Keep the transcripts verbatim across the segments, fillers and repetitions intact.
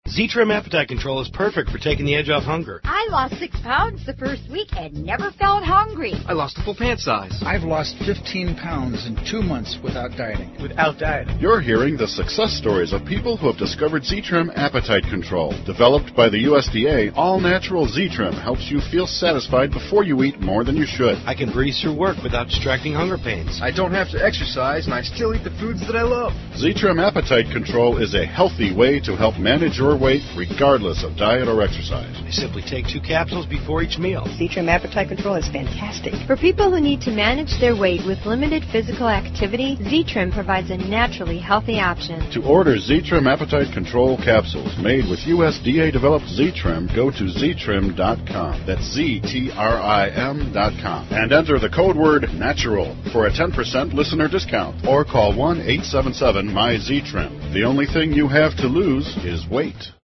Z-Trim Appetite Control is perfect for taking the edge off hunger. I lost six pounds the first week and never felt hungry. I lost a full pant size. I've lost fifteen pounds in two months without dieting. Without dieting. You're hearing the success stories of people who have discovered Z-Trim Appetite Control. Developed by the U S D A, all-natural Z-Trim helps you feel satisfied before you eat more than you should. I can breeze through work without distracting hunger pains. I don't have to exercise, and I still eat the foods that I love. Z-Trim Appetite Control is a healthy way to help manage your weight regardless of diet or exercise. I simply take two capsules before each meal. Z-Trim Appetite Control is fantastic. For people who need to manage their weight with limited physical activity, Z-Trim provides a naturally healthy option. To order Z-Trim Appetite Control capsules made with U S D A-developed Z-Trim, go to Z Trim dot com. That's Z T R I M dot com. And enter the code word NATURAL for a ten percent listener discount. Or call one eight seven seven, M Y Z Trim. The only thing you have to lose is weight.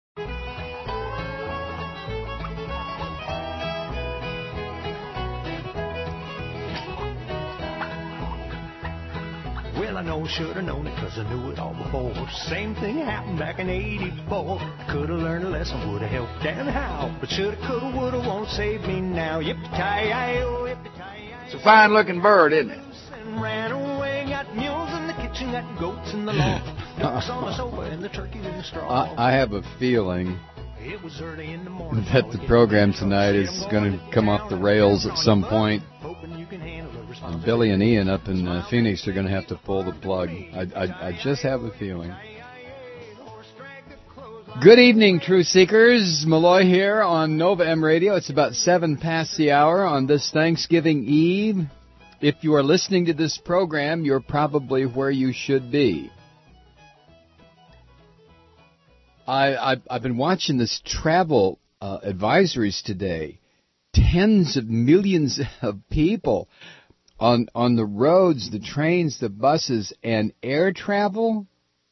Well, I know, should have known it, cause I knew it all before. Same thing happened back in eighty-four. Could have learned a lesson, would have helped and how. But should have, could have, would have, won't save me now. Yippee-ki-yi-oh, yippee-ki-yi-oh. It's a fine looking bird, isn't it? Ran away, got mules in the kitchen, got goats in the loft. Ducks on the sofa and the turkey in the straw. I, I have a feeling It was early in the morning that the program tonight is going to come off the rails at some point. Uh, Billy and Ian up in uh, Phoenix are going to have to pull the plug. I, I, I just have a feeling. Good evening, Truth Seekers. Malloy here on Nova M Radio. It's about seven past the hour on this Thanksgiving Eve. If you are listening to this program, you're probably where you should be. I, I've, I've been watching this travel uh, advisories today. Tens of millions of people on on the roads, the trains, the buses, and air travel.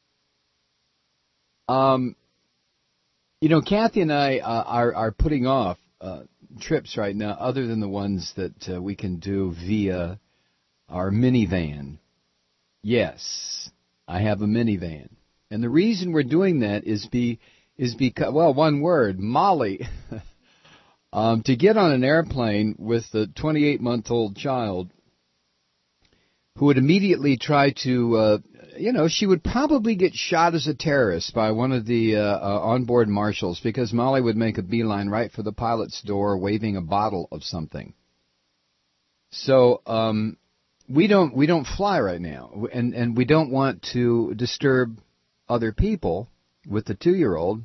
Um, you know, Kathy and I uh, are are putting off uh, trips right now, other than the ones that uh, we can do via our minivan. Yes, I have a minivan. And the reason we're doing that is be is because, well, one word, Molly. um, to get on an airplane with a twenty-eight-month-old child who would immediately try to, uh, you know, she would probably get shot as a terrorist by one of the uh, uh, onboard marshals, because Molly would make a beeline right for the pilot's door waving a bottle of something. So um, we don't we don't fly right now, and, and we don't want to disturb other people with the two-year-old.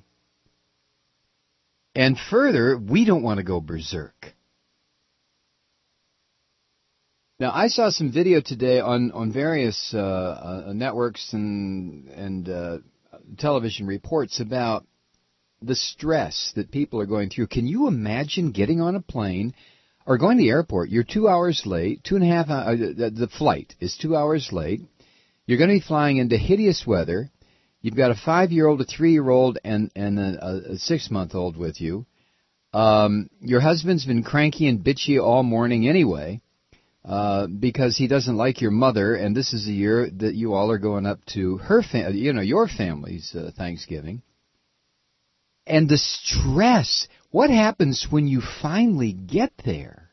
And further, we don't want to go berserk. Now, I saw some video today on, on various uh, uh, networks and, and uh, television reports about the stress that people are going through. Can you imagine getting on a plane or going to the airport? You're two hours late, two and a half hours, uh, the flight is two hours late. You're going to be flying into hideous weather. You've got a five-year-old, a three-year-old, and, and a, a six-month-old with you. Um, your husband's been cranky and bitchy all morning anyway, uh, because he doesn't like your mother, and this is a year that you all are going up to her, fam- you know, your family's uh, Thanksgiving. And the stress, what happens when you finally get there?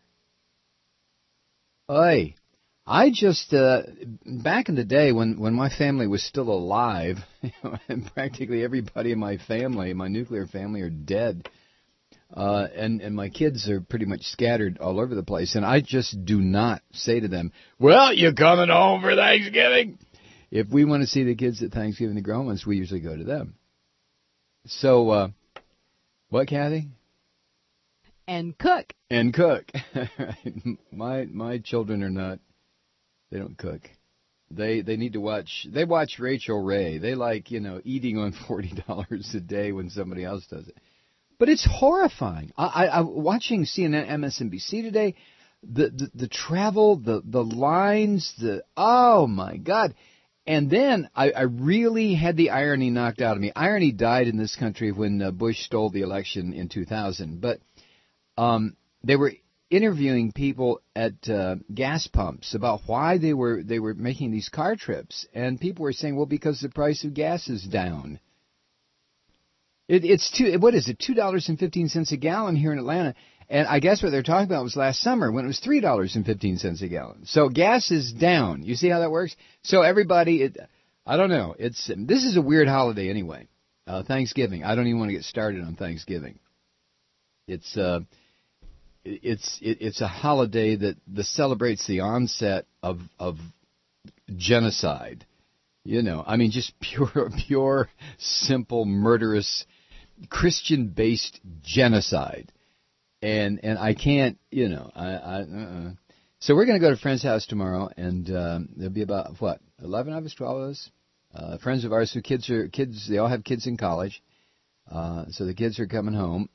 Oy. I just, uh, back in the day when, when my family was still alive, you know, and practically everybody in my family, my nuclear family, are dead, uh, and, and my kids are pretty much scattered all over the place, and I just do not say to them, well, you coming home for Thanksgiving? If we want to see the kids at Thanksgiving, the grown ones, we usually go to them. So, uh, what, Kathy? And cook. And cook. my my children are not. They don't cook. They they need to watch. They watch Rachel Ray. They like, you know, eating on forty dollars a day when somebody else does it. But it's horrifying. I, I, I watching C N N, M S N B C today. The, the the travel, the the lines, the oh my God. And then I, I really had the irony knocked out of me. Irony died in this country when uh, Bush stole the election in two thousand. But um, they were interviewing people at uh, gas pumps about why they were they were making these car trips, and people were saying, well, because the price of gas is down. It, it's two. What is it? Two dollars and fifteen cents a gallon here in Atlanta. And I guess what they're talking about was last summer when it was three dollars and fifteen cents a gallon. So gas is down. You see how that works? So everybody, it, I don't know. It's this is a weird holiday anyway. Uh, Thanksgiving. I don't even want to get started on Thanksgiving. It's uh, it's it, it's a holiday that, that celebrates the onset of of genocide. You know, I mean, just pure, pure, simple, murderous, Christian-based genocide. And and I can't, you know, I, I uh-uh. So we're going to go to a friend's house tomorrow, and um, there'll be about, what, eleven of us, twelve of us? Uh, friends of ours who kids are, kids, they all have kids in college. Uh, so the kids are coming home.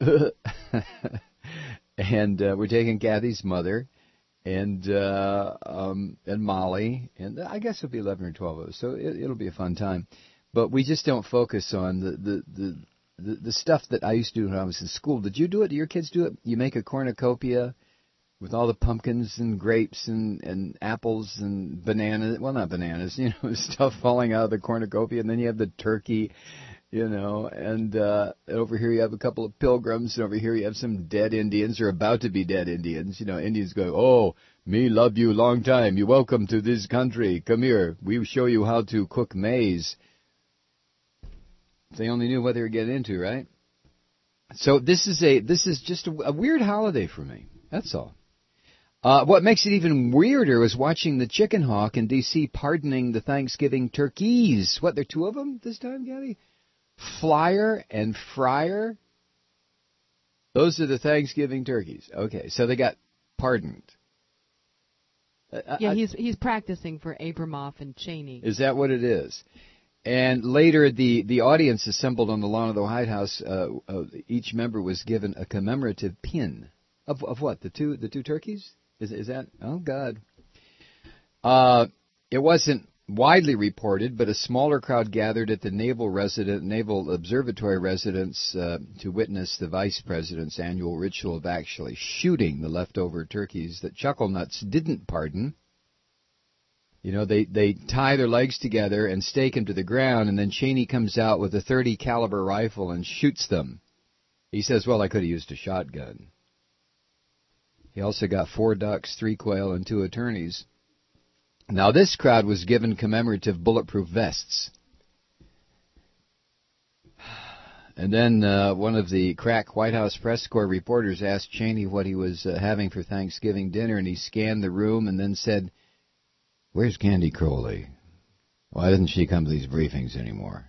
And uh, we're taking Kathy's mother and uh, um, and Molly, and I guess it'll be eleven or twelve of us, so it, it'll be a fun time. But we just don't focus on the, the, the, the, the stuff that I used to do when I was in school. Did you do it? Do your kids do it? You make a cornucopia with all the pumpkins and grapes and, and apples and bananas. Well, not bananas, you know, stuff falling out of the cornucopia, and then you have the turkey. You know, and uh, over here you have a couple of pilgrims, and over here you have some dead Indians, or about to be dead Indians. You know, Indians go, oh, me love you long time. You welcome to this country. Come here. We show you how to cook maize. If they only knew what they were getting into, right? So this is a this is just a, a weird holiday for me. That's all. Uh, what makes it even weirder was watching the Chicken Hawk in D C pardoning the Thanksgiving turkeys. What, there are two of them this time, Gabby? Flyer and Fryer. Those are the Thanksgiving turkeys. Okay, so they got pardoned. Uh, yeah, I, he's he's practicing for Abramoff and Cheney. Is that what it is? And later, the, the audience assembled on the lawn of the White House. Uh, uh, each member was given a commemorative pin of of what? The two the two turkeys? Is is that? Oh God. Uh, it wasn't widely reported, but a smaller crowd gathered at the Naval resident, Naval Observatory residence uh, to witness the Vice President's annual ritual of actually shooting the leftover turkeys that Chuckle Nuts didn't pardon. You know, they, they tie their legs together and stake them to the ground, and then Cheney comes out with a thirty caliber rifle and shoots them. He says, well, I could have used a shotgun. He also got four ducks, three quail, and two attorneys. Now, this crowd was given commemorative bulletproof vests. And then uh, one of the crack White House press corps reporters asked Cheney what he was uh, having for Thanksgiving dinner, and he scanned the room and then said, where's Candy Crowley? Why doesn't she come to these briefings anymore?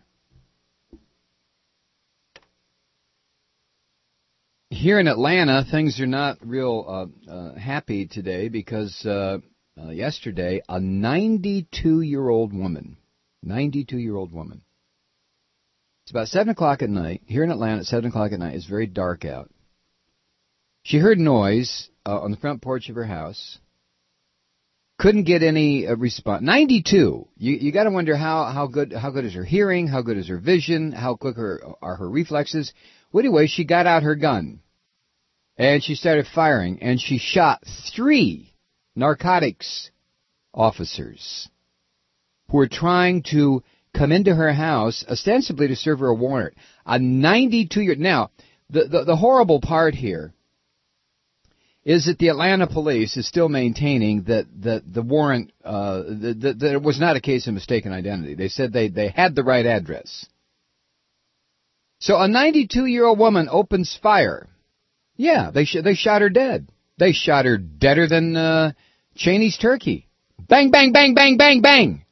Here in Atlanta, things are not real uh, uh, happy today because... Uh, Uh, yesterday, a ninety-two-year-old woman, ninety-two-year-old woman. It's about seven o'clock at night. Here in Atlanta, at seven o'clock at night, it's very dark out. She heard noise uh, on the front porch of her house. Couldn't get any uh, response. ninety-two. You you got to wonder how how good how good is her hearing? How good is her vision? How quick are, are her reflexes? Well, anyway, she got out her gun, and she started firing, and she shot three narcotics officers who were trying to come into her house, ostensibly to serve her a warrant. A ninety-two-year... Now, the, the, the horrible part here is that the Atlanta police is still maintaining that, that the warrant, uh, that, that, that it was not a case of mistaken identity. They said they, they had the right address. So a ninety-two-year-old woman opens fire. Yeah, they sh- they shot her dead. They shot her deader than uh, Cheney's turkey. Bang, bang, bang, bang, bang, bang.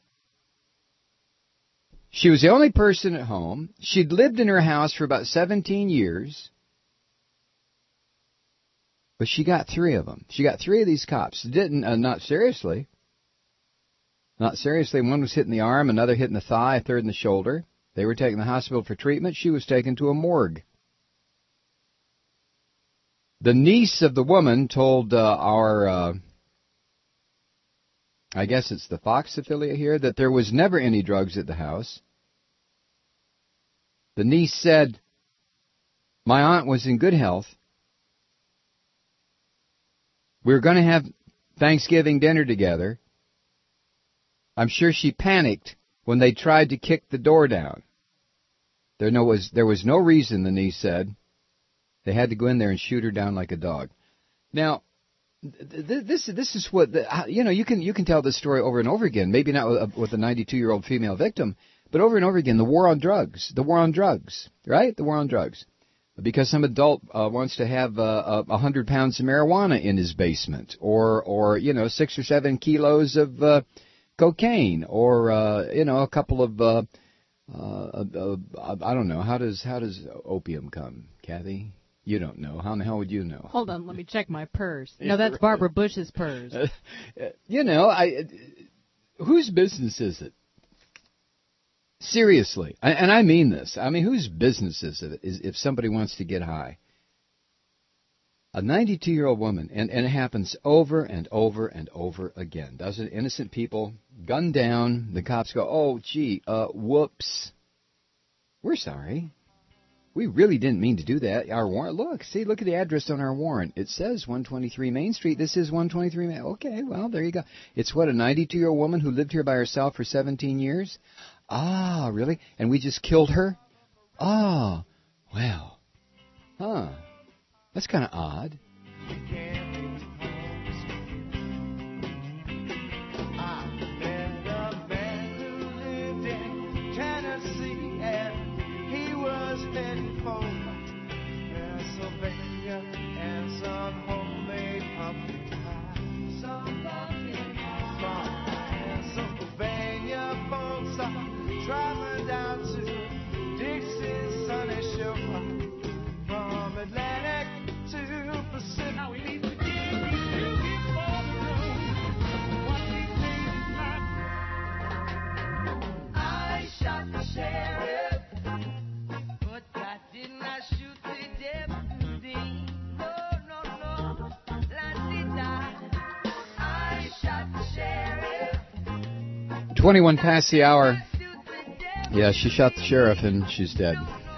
She was the only person at home. She'd lived in her house for about seventeen years. But she got three of them. She got three of these cops. Didn't, uh, not seriously. Not seriously. One was hit in the arm, another hit in the thigh, a third in the shoulder. They were taken to the hospital for treatment. She was taken to a morgue. The niece of the woman told uh, our, uh, I guess it's the Fox affiliate here, that there was never any drugs at the house. The niece said, my aunt was in good health. We were going to have Thanksgiving dinner together. I'm sure she panicked when they tried to kick the door down. There no was there was no reason, the niece said. They had to go in there and shoot her down like a dog. Now, th- this this is what the, you know. You can you can tell this story over and over again. Maybe not with a, with a ninety-two-year-old female victim, but over and over again. The war on drugs, the war on drugs, right? The war on drugs, because some adult uh, wants to have uh, a hundred pounds of marijuana in his basement, or or you know six or seven kilos of uh, cocaine, or uh, you know a couple of. Uh, Uh, uh, uh, I don't know. How does how does opium come, Kathy? You don't know. How in the hell would you know? Hold on, let me check my purse. No, that's Barbara Bush's purse. Uh, you know, I. Whose business is it? Seriously, I, and I mean this. I mean, whose business is it is if somebody wants to get high? A ninety-two-year-old woman, and, and it happens over and over and over again, doesn't it? Innocent people gunned down. The cops go, oh, gee, uh, whoops. We're sorry. We really didn't mean to do that. Our warrant, look, see, look at the address on our warrant. It says one twenty-three Main Street. This is one twenty-three Main. Okay, well, there you go. It's what, a ninety-two-year-old woman who lived here by herself for seventeen years? Ah, really? And we just killed her? Ah, well, huh. That's kind of odd. Traveling down to Dixie, sunny shore, from Atlantic to Pacific. Now we need to give you for the road. What we think I shot the sheriff, but I did not shoot the deputy. No, no, no, la did I shot the sheriff. twenty-one past the hour. Yeah, she shot the sheriff and she's dead.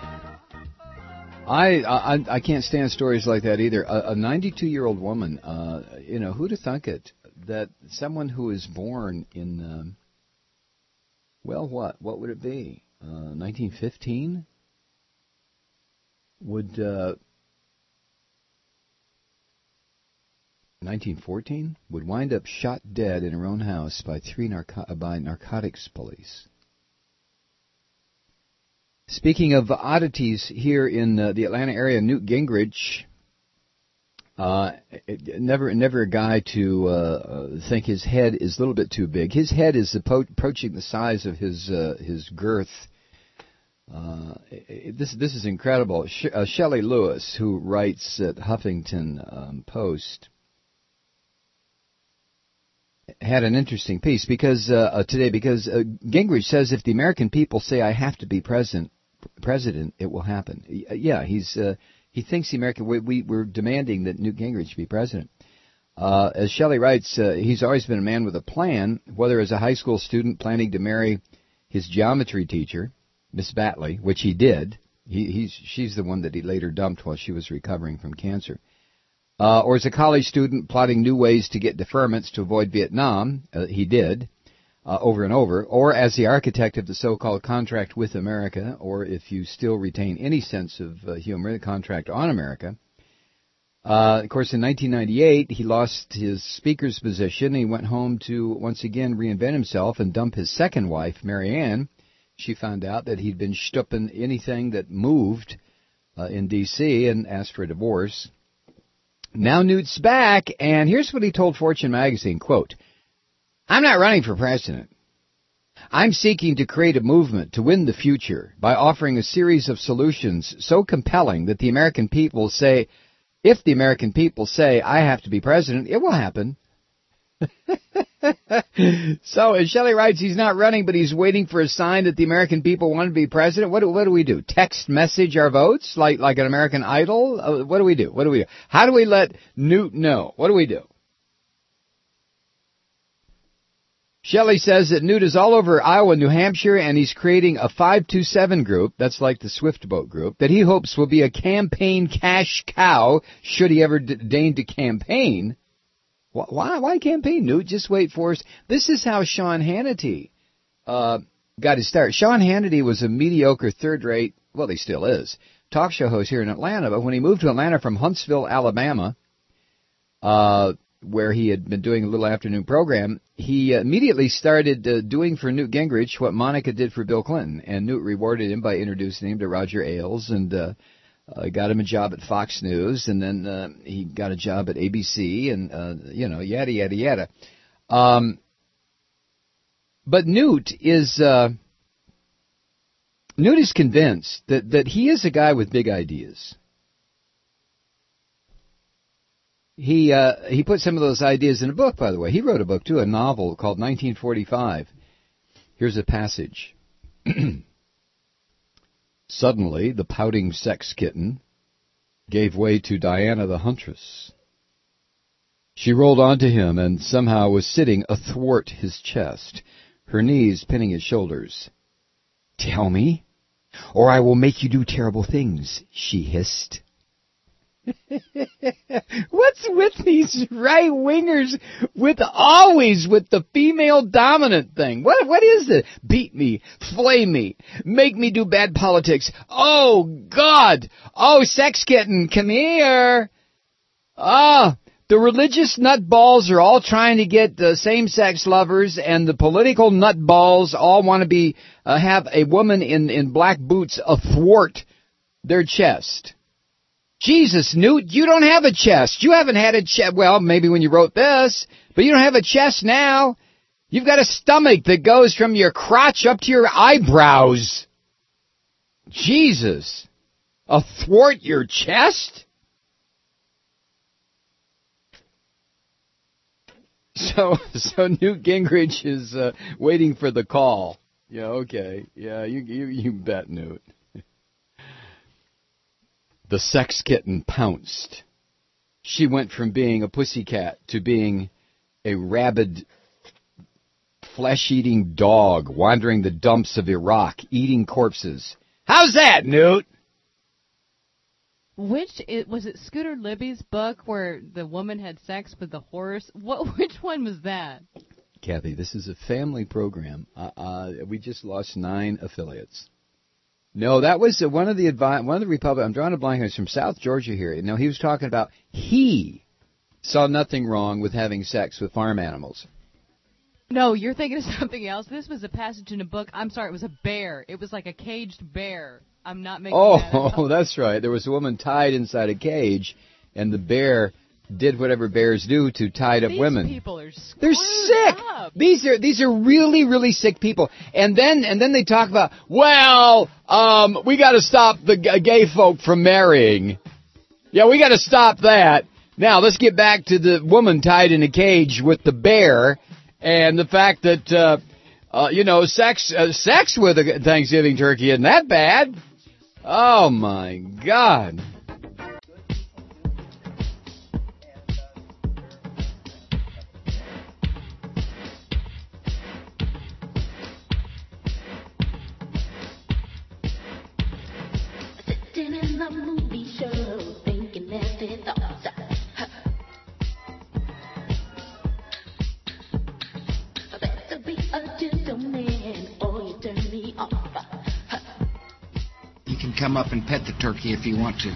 I I, I can't stand stories like that either. A ninety-two-year-old woman, uh, you know, who'd have thunk it that someone who is born in, um, well, what? What would it be? Uh, nineteen fifteen? Would, uh, nineteen fourteen? Would wind up shot dead in her own house by three narco- by narcotics police. Speaking of oddities here in uh, the Atlanta area, Newt Gingrich, uh, never never a guy to uh, think his head is a little bit too big. His head is approaching the size of his uh, his girth. Uh, this this is incredible. Sh- uh, Shelley Lewis, who writes at Huffington um, Post, had an interesting piece because uh, uh, today because uh, Gingrich says if the American people say I have to be president, president, it will happen. Yeah, he's uh, he thinks the American we, we we're demanding that Newt Gingrich be president. Uh, as Shelley writes, uh, he's always been a man with a plan. Whether as a high school student planning to marry his geometry teacher, Miss Batley, which he did, he, he's she's the one that he later dumped while she was recovering from cancer. Uh, or as a college student plotting new ways to get deferments to avoid Vietnam, uh, he did, uh, over and over, or as the architect of the so-called contract with America, or if you still retain any sense of uh, humor, the contract on America. Uh, of course, in nineteen ninety-eight, he lost his speaker's position. He went home to once again reinvent himself and dump his second wife, Mary Ann. She found out that he'd been shtupping anything that moved uh, in D C and asked for a divorce. Now Newt's back, and here's what he told Fortune magazine, quote, I'm not running for president. I'm seeking to create a movement to win the future by offering a series of solutions so compelling that the American people say, if the American people say I have to be president, it will happen. So, as Shelley writes, he's not running, but he's waiting for a sign that the American people want to be president. What do, what do we do? Text message our votes like like an American Idol? Uh, what do we do? What do we do? How do we let Newt know? What do we do? Shelley says that Newt is all over Iowa, New Hampshire, and he's creating a five two seven group, that's like the Swift Boat group, that he hopes will be a campaign cash cow should he ever d- deign to campaign. Why, why campaign, Newt? Just wait for us. This is how Sean Hannity uh, got his start. Sean Hannity was a mediocre, third-rate well, he still is, talk show host here in Atlanta. But when he moved to Atlanta from Huntsville, Alabama, uh, where he had been doing a little afternoon program, he immediately started uh, doing for Newt Gingrich what Monica did for Bill Clinton. And Newt rewarded him by introducing him to Roger Ailes, and uh, uh, got him a job at Fox News, and then uh, he got a job at A B C, and, uh, you know, yada, yada, yada. Um, but Newt is... Uh, Newt is convinced that, that he is a guy with big ideas. He uh, he put some of those ideas in a book, by the way. He wrote a book, too, a novel called nineteen forty-five. Here's a passage. Suddenly, the pouting sex kitten gave way to Diana the huntress. She rolled onto him and somehow was sitting athwart his chest, her knees pinning his shoulders. "Tell me, or I will make you do terrible things," she hissed. What's with these right-wingers with always with the female dominant thing? What What is it? Beat me, flay me, make me do bad politics. Oh, God. Oh, sex kitten, come here. Ah. The religious nutballs are all trying to get the same-sex lovers, and the political nutballs all want to be uh, have a woman in, in black boots athwart their chest. Jesus, Newt, you don't have a chest. You haven't had a chest. Well, maybe when you wrote this, but you don't have a chest now. You've got a stomach that goes from your crotch up to your eyebrows. Jesus, athwart your chest? So, so Newt Gingrich is uh, waiting for the call. Yeah, okay. Yeah, you, you, you bet, Newt. The sex kitten pounced. She went from being a pussycat to being a rabid, flesh-eating dog wandering the dumps of Iraq, eating corpses. How's that, Newt? Which, it, was it Scooter Libby's book where the woman had sex with the horse? What? Which one was that? Kathy, this is a family program. Uh, uh, we just lost nine affiliates. No, that was uh, one of the advi- one of the Republicans. I'm drawing a blank. It's from South Georgia here. No, he was talking about he saw nothing wrong with having sex with farm animals. No, you're thinking of something else. This was a passage in a book. I'm sorry, it was a bear. It was like a caged bear. I'm not making oh, that up. Oh, that's right. There was a woman tied inside a cage, and the bear did whatever bears do to tied up These women. people are screwed They're sick. Up. These are these are really really sick people. And then and then they talk about, well, um, we got to stop the g- gay folk from marrying. Yeah, we got to stop that. Now let's get back to the woman tied in a cage with the bear, and the fact that uh, uh, you know sex uh, sex with a Thanksgiving turkey isn't that bad. Oh my God. Sitting in the movie show, thinking nasty thoughts. I better be a gentleman, or you turn me off. You can come up and pet the turkey if you want to.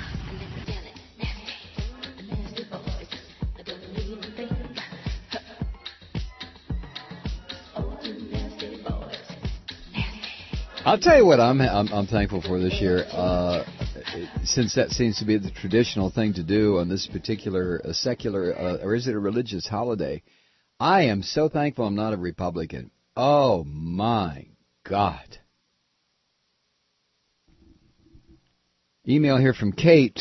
I'll tell you what I'm I'm, I'm thankful for this year, uh, since that seems to be the traditional thing to do on this particular uh, secular, uh, or is it a religious holiday? I am so thankful I'm not a Republican. Oh, my God. Email here from Kate.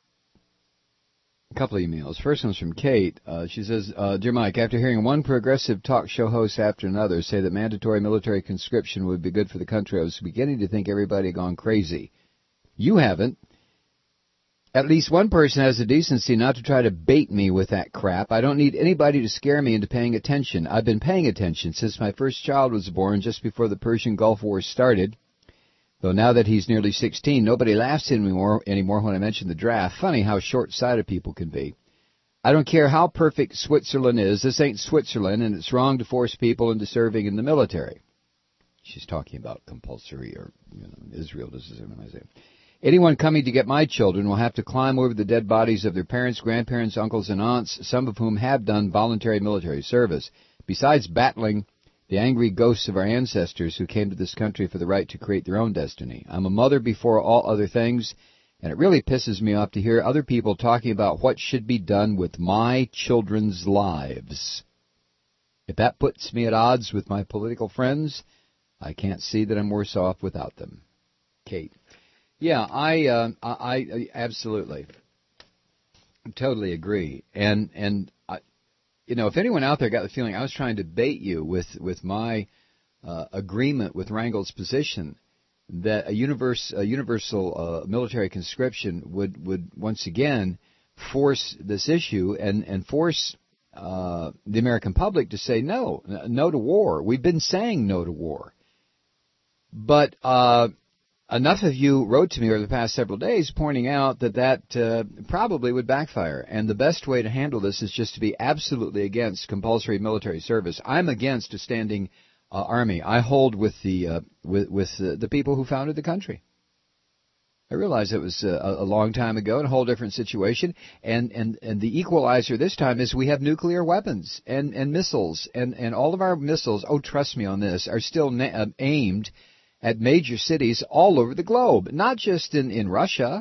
A couple of emails. First one's from Kate. Uh, she says, uh, Dear Mike, after hearing one progressive talk show host after another say that mandatory military conscription would be good for the country, I was beginning to think everybody had gone crazy. You haven't. At least one person has the decency not to try to bait me with that crap. I don't need anybody to scare me into paying attention. I've been paying attention since my first child was born just before the Persian Gulf War started. Though now that he's nearly sixteen, nobody laughs anymore, anymore when I mention the draft. Funny how short-sighted people can be. I don't care how perfect Switzerland is. This ain't Switzerland, and it's wrong to force people into serving in the military. She's talking about compulsory, or you know, Israel does this, I say. Anyone coming to get my children will have to climb over the dead bodies of their parents, grandparents, uncles, and aunts, some of whom have done voluntary military service. Besides battling the angry ghosts of our ancestors who came to this country for the right to create their own destiny. I'm a mother before all other things, and it really pisses me off to hear other people talking about what should be done with my children's lives. If that puts me at odds with my political friends, I can't see that I'm worse off without them. Kate. Yeah, I, uh, I, I absolutely, totally agree. And and I, you know, if anyone out there got the feeling I was trying to bait you with with my uh, agreement with Rangel's position, that a, universe, a universal uh, military conscription would, would once again force this issue and, and force uh, the American public to say no, no to war. We've been saying no to war. But uh, enough of you wrote to me over the past several days pointing out that that uh, probably would backfire. And the best way to handle this is just to be absolutely against compulsory military service. I'm against a standing Uh, army. I hold with the uh, with with uh, the people who founded the country. I realize it was uh, a long time ago and a whole different situation, and, and, and the equalizer this time is we have nuclear weapons and, and missiles, and, and all of our missiles, oh, trust me on this, are still na- uh, aimed at major cities all over the globe, not just in, in Russia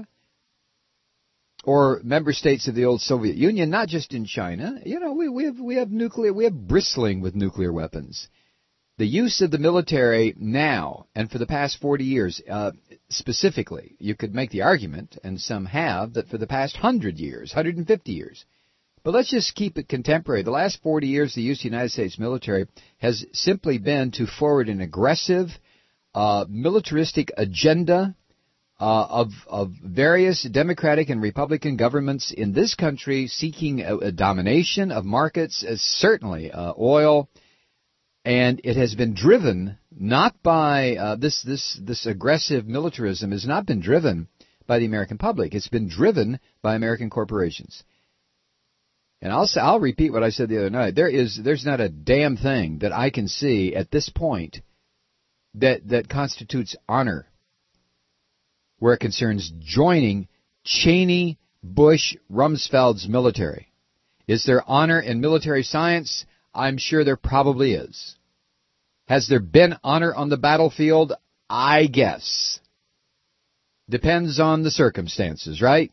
or member states of the old Soviet Union, not just in China. You know, we, we have we have nuclear, we have bristling with nuclear weapons. The use of the military now, and for the past forty years, uh, specifically, you could make the argument, and some have, that for the past one hundred years, one hundred fifty years. But let's just keep it contemporary. The last forty years, the use of the United States military has simply been to forward an aggressive, uh, militaristic agenda uh, of, of various Democratic and Republican governments in this country seeking a, a domination of markets, as certainly uh, oil. And it has been driven not by uh, this this this aggressive militarism has not been driven by the American public. It's been driven by American corporations. And I'll say, I'll repeat what I said the other night. There is there's not a damn thing that I can see at this point that that constitutes honor where it concerns joining Cheney, Bush, Rumsfeld's military. Is there honor in military science? I'm sure there probably is. Has there been honor on the battlefield? I guess. Depends on the circumstances, right?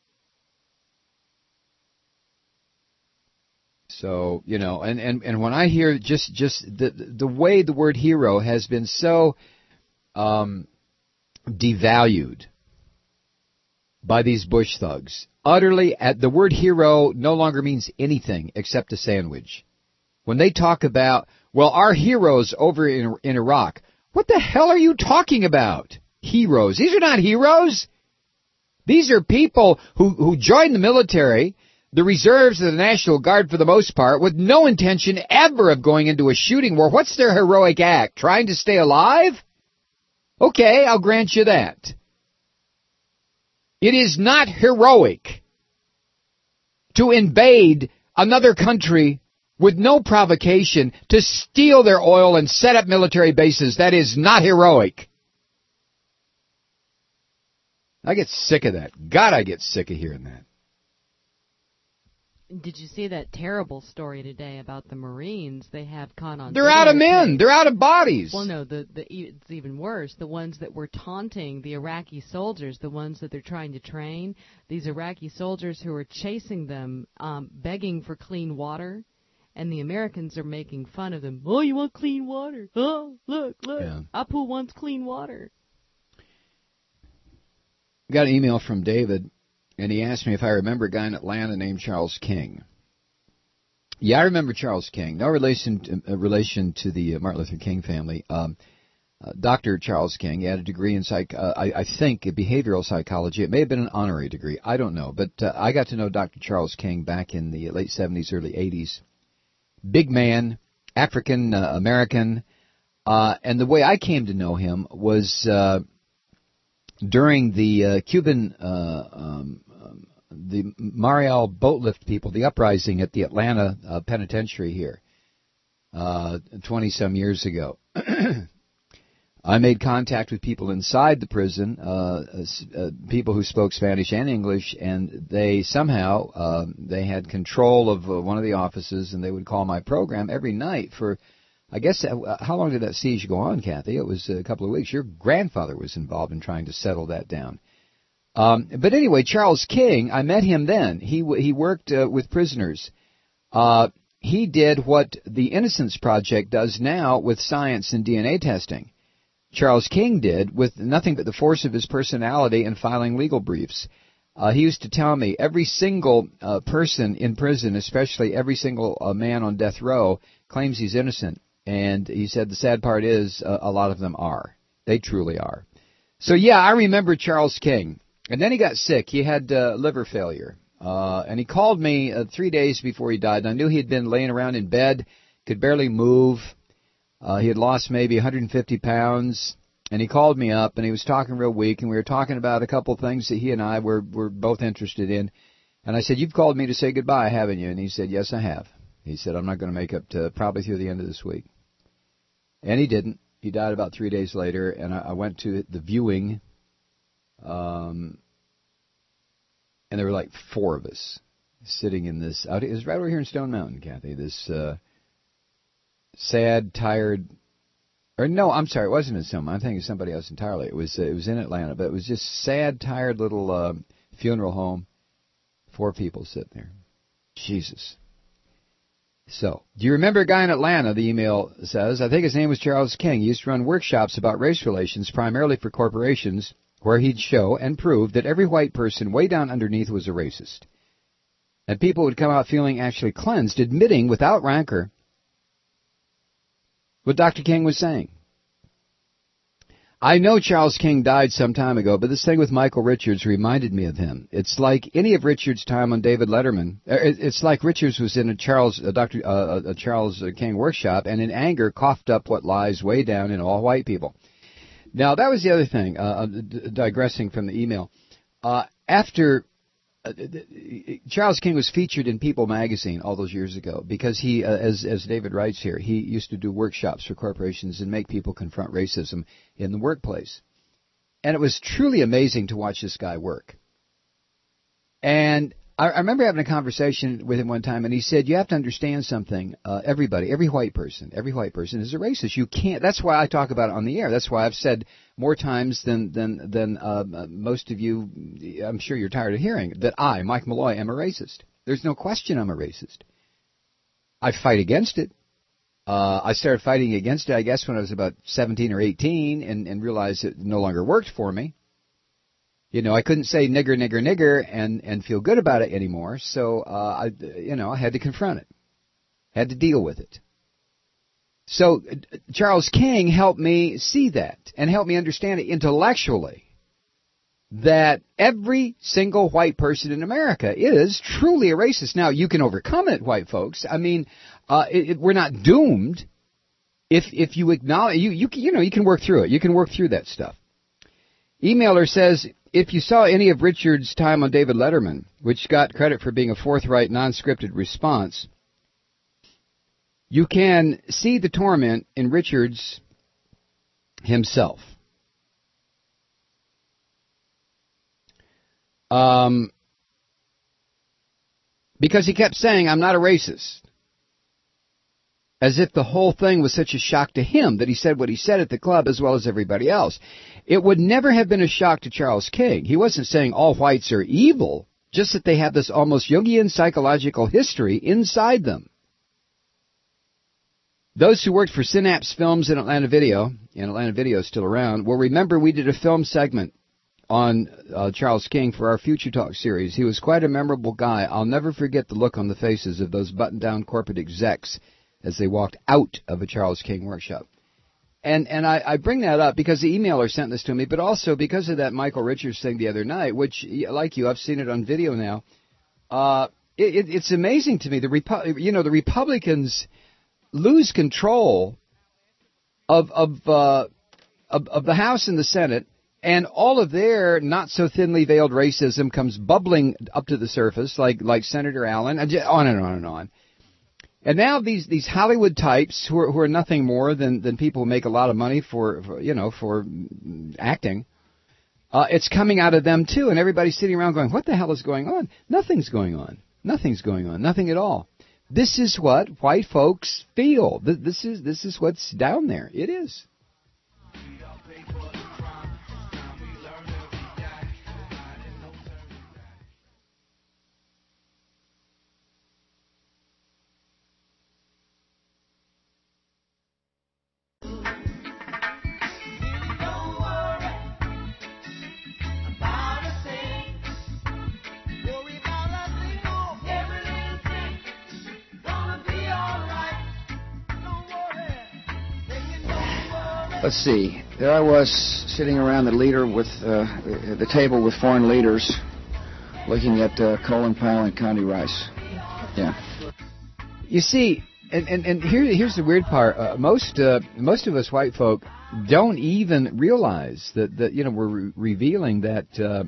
So, you know, and, and, and when I hear just, just the, the way the word hero has been so um, devalued by these Bush thugs, utterly, at the word hero no longer means anything except a sandwich. When they talk about, well, our heroes over in, in Iraq, what the hell are you talking about? Heroes. These are not heroes. These are people who, who joined the military, the reserves of the National Guard for the most part, with no intention ever of going into a shooting war. What's their heroic act? Trying to stay alive? Okay, I'll grant you that. It is not heroic to invade another country with no provocation, to steal their oil and set up military bases. That is not heroic. I get sick of that. God, I get sick of hearing that. Did you see that terrible story today about the Marines? They have caught on. They're out of men. They're out of bodies. Well, no, the, the it's even worse. The ones that were taunting the Iraqi soldiers, the ones that they're trying to train, these Iraqi soldiers who are chasing them, um, begging for clean water, and the Americans are making fun of them. Oh, you want clean water? Oh, look, look. Yeah. Apu wants clean water. Got an email from David. And he asked me if I remember a guy in Atlanta named Charles King. Yeah, I remember Charles King. No relation to, uh, relation to the uh, Martin Luther King family. Um, uh, Doctor Charles King, he had a degree in, psych, uh, I, I think, behavioral psychology. It may have been an honorary degree. I don't know. But uh, I got to know Doctor Charles King back in the late seventies, early eighties. Big man, African-American. Uh, uh, and the way I came to know him was uh, during the uh, Cuban... Uh, um, the Mariel Boatlift people, the uprising at the Atlanta uh, penitentiary here, uh, twenty-some years ago. I made contact with people inside the prison, uh, uh, people who spoke Spanish and English, and they somehow, uh, they had control of uh, one of the offices, and they would call my program every night for, I guess, uh, how long did that siege go on, Kathy? It was a couple of weeks. Your grandfather was involved in trying to settle that down. Um, but anyway, Charles King, I met him then. He he worked uh, with prisoners. Uh, he did what the Innocence Project does now with science and D N A testing. Charles King did with nothing but the force of his personality and filing legal briefs. Uh, he used to tell me every single uh, person in prison, especially every single uh, man on death row, claims he's innocent. And he said the sad part is uh, a lot of them are. They truly are. So, yeah, I remember Charles King. And then he got sick. He had uh, liver failure. Uh, and he called me uh, three days before he died. And I knew he had been laying around in bed, could barely move. Uh, he had lost maybe one hundred fifty pounds, and he called me up, and he was talking real weak, and we were talking about a couple of things that he and I were, were both interested in. And I said, you've called me to say goodbye, haven't you? And he said, yes, I have. He said, I'm not going to make up to probably through the end of this week. And he didn't. He died about three days later, and I, I went to the viewing, um, and there were like four of us sitting in this, out, it was right over here in Stone Mountain, Kathy, this uh, sad, tired, or no, I'm sorry, it wasn't in Stone Mountain. I'm thinking somebody else entirely. It was uh, it was in Atlanta, but it was just sad, tired little uh, funeral home. Four people sitting there. Jesus. So, do you remember a guy in Atlanta, the email says? I think his name was Charles King. He used to run workshops about race relations, primarily for corporations, where he'd show and prove that every white person way down underneath was a racist. And people would come out feeling actually cleansed, admitting without rancor what Doctor King was saying. I know Charles King died some time ago, but this thing with Michael Richards reminded me of him. It's like any of Richards' time on David Letterman. It's like Richards was in a Charles, a Doctor Uh, a Charles King workshop, and in anger coughed up what lies way down in all white people. Now, that was the other thing, uh, digressing from the email. Uh, after uh, Charles King was featured in People magazine all those years ago because he, uh, as as David writes here, he used to do workshops for corporations and make people confront racism in the workplace. And it was truly amazing to watch this guy work. And I, I remember having a conversation with him one time, and he said, you have to understand something. Uh, everybody, every white person, every white person is a racist. You can't. That's why I talk about it on the air. That's why I've said more times than than than uh, most of you, I'm sure you're tired of hearing, that I, Mike Malloy, am a racist. There's no question I'm a racist. I fight against it. Uh, I started fighting against it, I guess, when I was about seventeen or eighteen, and, and realized it no longer worked for me. You know, I couldn't say nigger, nigger, nigger and, and feel good about it anymore, so, uh, I, you know, I had to confront it. Had to deal with it. So, uh, Charles King helped me see that and helped me understand it intellectually, that every single white person in America is truly a racist. Now, you can overcome it, white folks. I mean, uh, it, it, we're not doomed if if you acknowledge, you, you, you know, you can work through it. You can work through that stuff. Emailer says, if you saw any of Richard's time on David Letterman, which got credit for being a forthright, non-scripted response, you can see the torment in Richards himself. Um, because he kept saying, I'm not a racist. As if the whole thing was such a shock to him that he said what he said at the club as well as everybody else. It would never have been a shock to Charles King. He wasn't saying all whites are evil, just that they have this almost Jungian psychological history inside them. Those who worked for Synapse Films in Atlanta Video, and Atlanta Video is still around, will remember we did a film segment on uh, Charles King for our Future Talk series. He was quite a memorable guy. I'll never forget the look on the faces of those button-down corporate execs as they walked out of a Charles King workshop. And and I, I bring that up because the emailer sent this to me, but also because of that Michael Richards thing the other night, which, like you, I've seen it on video now. Uh, it, it, it's amazing to me. The Repu- you know, the Republicans lose control of of, uh, of of the House and the Senate, and all of their not so thinly veiled racism comes bubbling up to the surface, like like Senator Allen, and on and on and on. And now these, these Hollywood types who are, who are nothing more than, than people who make a lot of money for, for you know, for acting, uh, it's coming out of them too. And everybody's sitting around going, what the hell is going on? Nothing's going on. Nothing's going on. Nothing at all. This is what white folks feel. This is, this is what's down there. It is. Let's see. There I was sitting around the leader with uh, the table with foreign leaders, looking at uh, Colin Powell and Condi Rice. Yeah. You see, and and, and here here's the weird part. Uh, most uh, most of us white folk don't even realize that, that you know we're re- revealing that uh,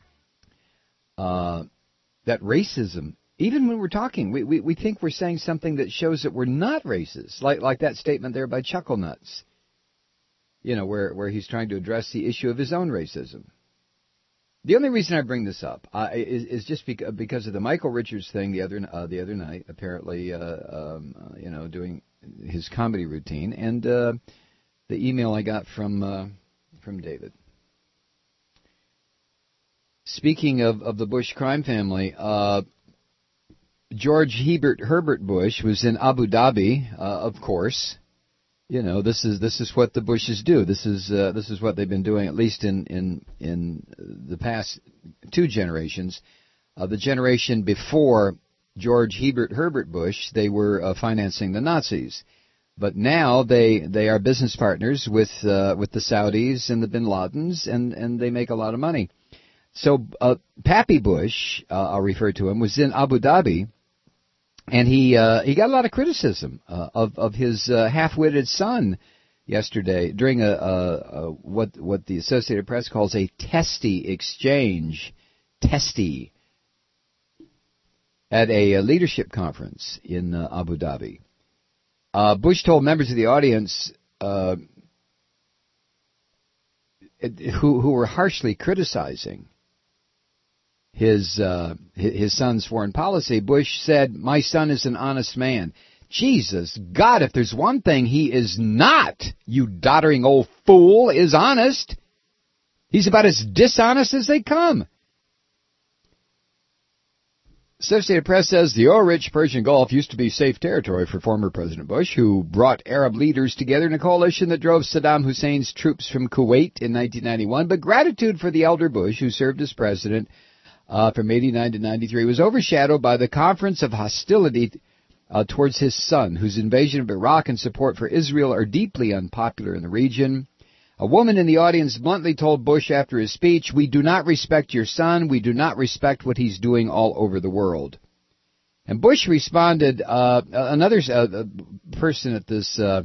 uh, that racism. Even when we're talking, we, we we think we're saying something that shows that we're not racist, like like that statement there by Chuckle Nuts. You know, where, where he's trying to address the issue of his own racism. The only reason I bring this up uh, is, is just beca- because of the Michael Richards thing the other uh, the other night, apparently, uh, um, uh, you know, doing his comedy routine, and uh, the email I got from uh, from David. Speaking of, of the Bush crime family, uh, George Hebert, Herbert Bush was in Abu Dhabi, uh, of course. You know, this is this is what the Bushes do. This is uh, this is what they've been doing, at least in in, in the past two generations. Uh, the generation before George Hebert Herbert Bush, they were uh, financing the Nazis, but now they they are business partners with uh, with the Saudis and the Bin Ladens, and, and they make a lot of money. So uh, Pappy Bush, uh, I'll refer to him, was in Abu Dhabi. And he uh, he got a lot of criticism uh, of of his uh, half-witted son yesterday during a, a, a what what the Associated Press calls a testy exchange, testy, at a, a leadership conference in uh, Abu Dhabi. Uh, Bush told members of the audience uh, who who were harshly criticizing his uh, his son's foreign policy, Bush said, "My son is an honest man." Jesus, God, if there's one thing he is not, you doddering old fool, is honest. He's about as dishonest as they come. Associated Press says the oil-rich Persian Gulf used to be safe territory for former President Bush, who brought Arab leaders together in a coalition that drove Saddam Hussein's troops from Kuwait in nineteen ninety-one. But gratitude for the elder Bush, who served as president Uh, from eighty-nine to ninety-three, was overshadowed by the conference of hostility uh, towards his son, whose invasion of Iraq and support for Israel are deeply unpopular in the region. A woman in the audience bluntly told Bush after his speech, "We do not respect your son. We do not respect what he's doing all over the world." And Bush responded, uh, another uh, person at this, uh,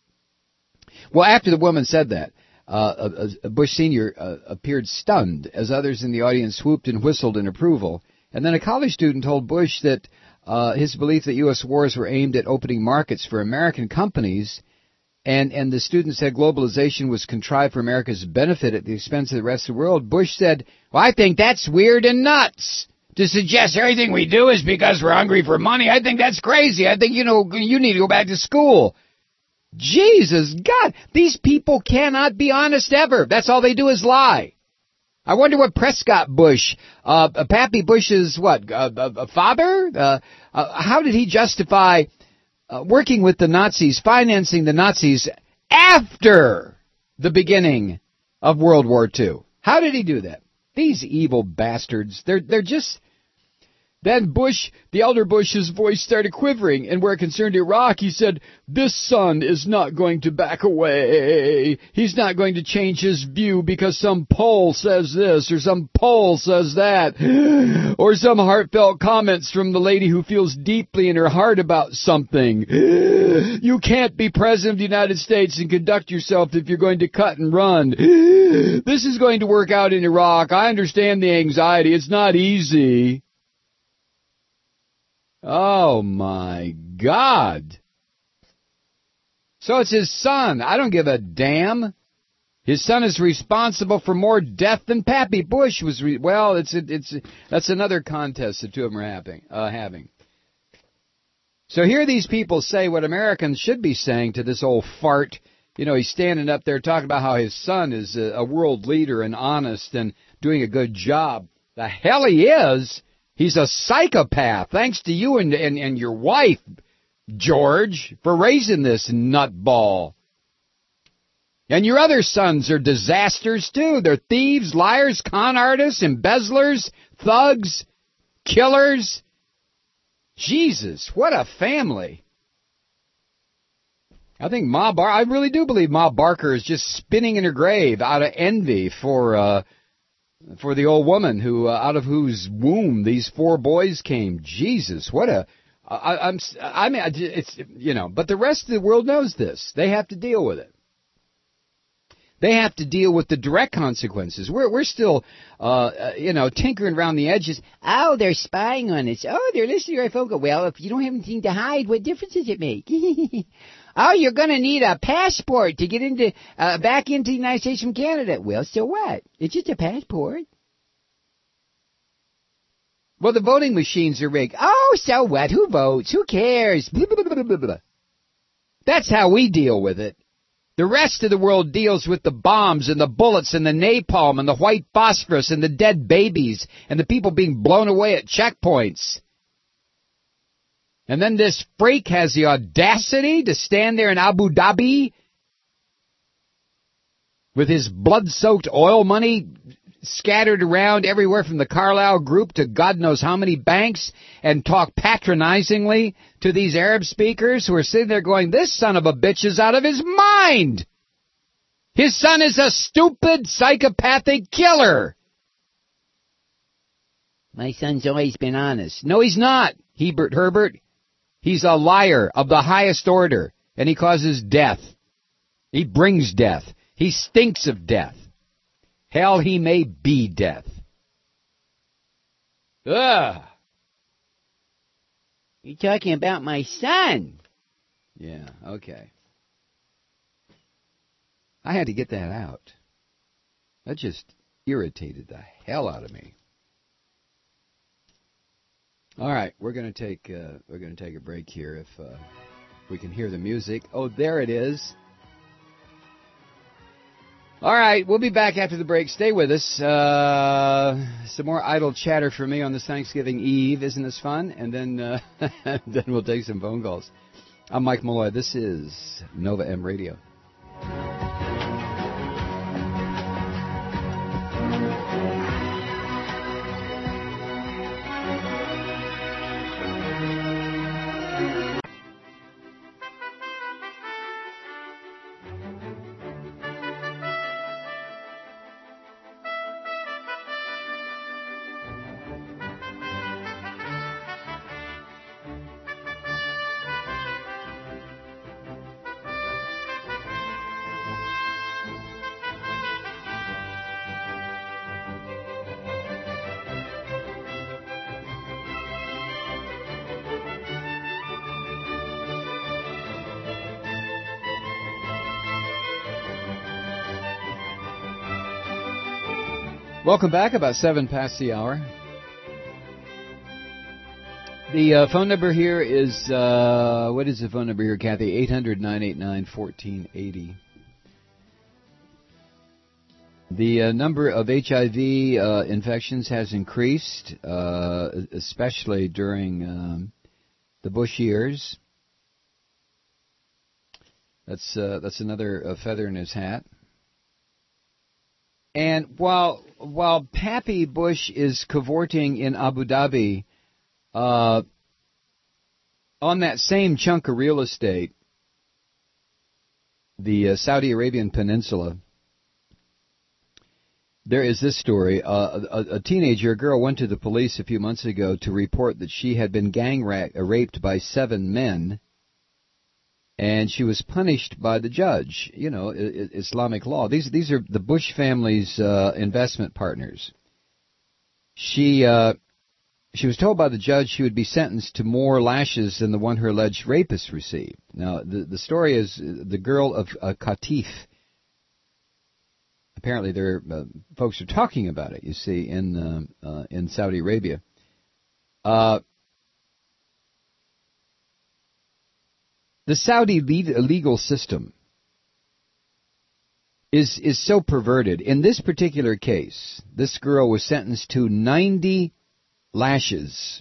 well, after the woman said that, Uh, Bush Senior uh, appeared stunned as others in the audience swooped and whistled in approval. And then a college student told Bush that uh, his belief that U S wars were aimed at opening markets for American companies, and, and the student said globalization was contrived for America's benefit at the expense of the rest of the world. Bush said, "Well, I think that's weird and nuts. To suggest everything we do is because we're hungry for money, I think that's crazy. I think, you know, you need to go back to school." Jesus, God, these people cannot be honest ever. That's all they do is lie. I wonder what Prescott Bush, uh, Pappy Bush's, what, uh, uh, father? Uh, uh, how did he justify uh, working with the Nazis, financing the Nazis after the beginning of World War Two? How did he do that? These evil bastards, they're, they're just... Then Bush, the elder Bush's voice started quivering, and where it concerned Iraq, he said, "This son is not going to back away. He's not going to change his view because some poll says this, or some poll says that, or some heartfelt comments from the lady who feels deeply in her heart about something. You can't be president of the United States and conduct yourself if you're going to cut and run. This is going to work out in Iraq. I understand the anxiety. It's not easy." Oh, my God. So it's his son. I don't give a damn. His son is responsible for more death than Pappy Bush was. Re- well, it's it's that's another contest the two of them are having. Uh, having. So here these people say what Americans should be saying to this old fart. You know, he's standing up there talking about how his son is a, a world leader and honest and doing a good job. The hell he is. He's a psychopath. Thanks to you and, and, and your wife, George, for raising this nutball. And your other sons are disasters, too. They're thieves, liars, con artists, embezzlers, thugs, killers. Jesus, what a family. I think Ma Bar- I really do believe Ma Barker is just spinning in her grave out of envy for uh, for the old woman who uh, out of whose womb these four boys came. Jesus, what a I, I'm I mean it's you know, but the rest of the world knows this. They have to deal with it. They have to deal with the direct consequences. We're we're still, uh, you know, tinkering around the edges. Oh, they're spying on us. Oh, they're listening to our phone call. Well, if you don't have anything to hide, what difference does it make? Oh, you're going to need a passport to get into uh, back into the United States from Canada. Well, so what? It's just a passport. Well, the voting machines are rigged. Oh, so what? Who votes? Who cares? Blah, blah, blah, blah, blah. That's how we deal with it. The rest of the world deals with the bombs and the bullets and the napalm and the white phosphorus and the dead babies and the people being blown away at checkpoints. And then this freak has the audacity to stand there in Abu Dhabi with his blood-soaked oil money scattered around everywhere from the Carlyle Group to God knows how many banks and talk patronizingly to these Arab speakers who are sitting there going, this son of a bitch is out of his mind. His son is a stupid, psychopathic killer. My son's always been honest. No, he's not, Hebert Herbert. He's a liar of the highest order, and he causes death. He brings death. He stinks of death. Hell, he may be death. Ugh. You're talking about my son. Yeah, okay. I had to get that out. That just irritated the hell out of me. All right, we're going to take uh, we're going to take a break here if uh, we can hear the music. Oh, there it is. All right, we'll be back after the break. Stay with us. Uh, some more idle chatter for me on this Thanksgiving Eve. Isn't this fun? And then uh, then we'll take some phone calls. I'm Mike Malloy. This is Nova M Radio. Welcome back, about seven past the hour. The uh, phone number here is, uh, what is the phone number here, Kathy? eight hundred, nine eight nine, one four eight zero. The uh, number of H I V uh, infections has increased, uh, especially during um, the Bush years. That's uh, that's another uh, feather in his hat. And while while Pappy Bush is cavorting in Abu Dhabi, uh, on that same chunk of real estate, the uh, Saudi Arabian Peninsula, there is this story. Uh, a, a teenager, a girl, went to the police a few months ago to report that she had been gang ra- raped by seven men. And she was punished by the judge, you know, Islamic law. These these are the Bush family's uh, investment partners. She uh, she was told by the judge she would be sentenced to more lashes than the one her alleged rapist received. Now, the, the story is the girl of uh, Qatif. Apparently, there uh, folks are talking about it, you see, in uh, uh, in Saudi Arabia. Uh, the Saudi le- legal system is is so perverted. In this particular case, this girl was sentenced to ninety lashes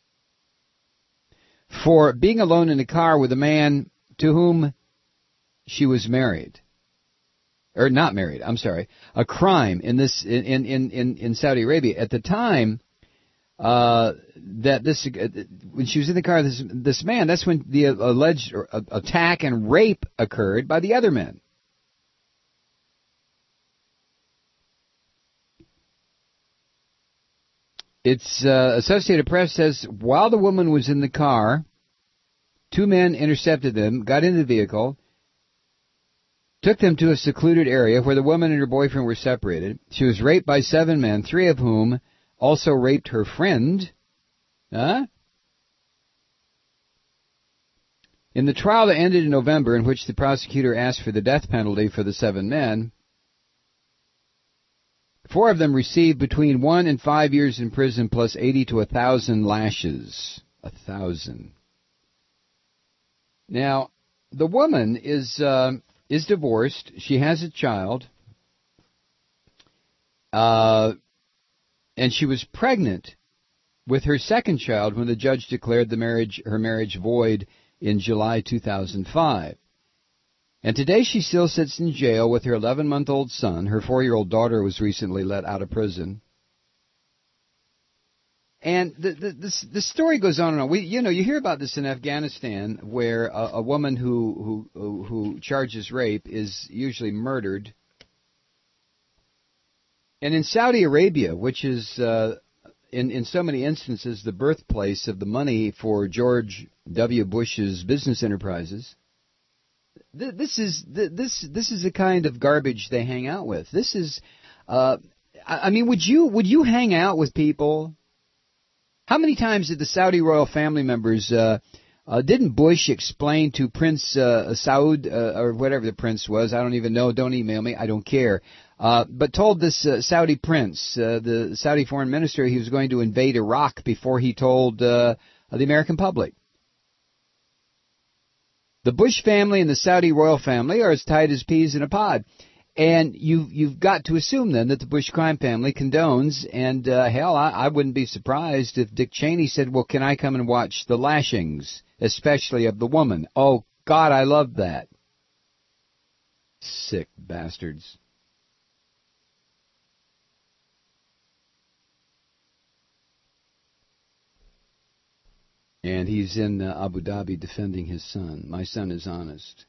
for being alone in a car with a man to whom she was married. Or not married, I'm sorry. A crime in this in, in, in, in Saudi Arabia. At the time uh, that this uh, when she was in the car with this, this man, that's when the alleged uh, attack and rape occurred by the other men. It's uh, Associated Press says while the woman was in the car, two men intercepted them, got in the vehicle, took them to a secluded area where the woman and her boyfriend were separated. She was raped by seven men, three of whom also raped her friend. Huh? In the trial that ended in November, in which the prosecutor asked for the death penalty for the seven men, four of them received between one and five years in prison plus eighty to a thousand lashes. A thousand. Now, the woman is... Uh, is divorced. She has a child. Uh, and she was pregnant with her second child when the judge declared the marriage, her marriage void in July two thousand five. And today she still sits in jail with her eleven-month-old son. Her four-year-old daughter was recently let out of prison. And the, the, this, the story goes on and on. We, you know, you hear about this in Afghanistan, where a, a woman who, who who charges rape is usually murdered. And in Saudi Arabia, which is uh, in in so many instances the birthplace of the money for George W. Bush's business enterprises, th- this is th- this this is the kind of garbage they hang out with. This is, uh, I, I mean, would you would you hang out with people? How many times did the Saudi royal family members, uh, uh, didn't Bush explain to Prince uh, Saud, uh, or whatever the prince was, I don't even know, don't email me, I don't care, uh, but told this uh, Saudi prince, uh, the Saudi foreign minister, he was going to invade Iraq before he told uh, the American public. The Bush family and the Saudi royal family are as tight as peas in a pod. And you've, you've got to assume, then, that the Bush crime family condones, and, uh, hell, I, I wouldn't be surprised if Dick Cheney said, well, can I come and watch the lashings, especially of the woman? Oh, God, I love that. Sick bastards. And he's in uh, Abu Dhabi defending his son. My son is honest.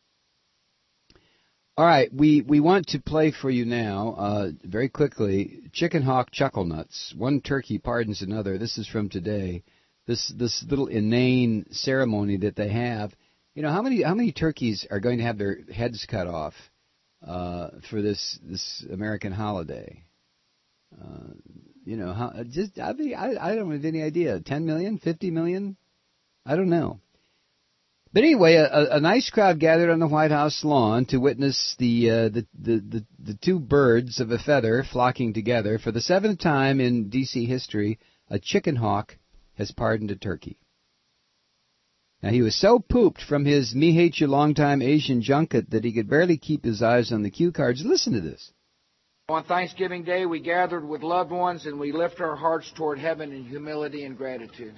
All right, we, we want to play for you now, uh, very quickly, Chicken Hawk Chuckle Nuts. One turkey pardons another. This is from today. This this little inane ceremony that they have. You know, how many how many turkeys are going to have their heads cut off uh, for this this American holiday? Uh, you know, how, just I, mean, I I don't have any idea. Ten million, fifty million? I don't know. But anyway, a, a nice crowd gathered on the White House lawn to witness the, uh, the, the, the, the two birds of a feather flocking together. For the seventh time in D C history, a chicken hawk has pardoned a turkey. Now, he was so pooped from his me hate you long-time Asian junket that he could barely keep his eyes on the cue cards. Listen to this. On Thanksgiving Day, we gathered with loved ones and we lift our hearts toward heaven in humility and gratitude.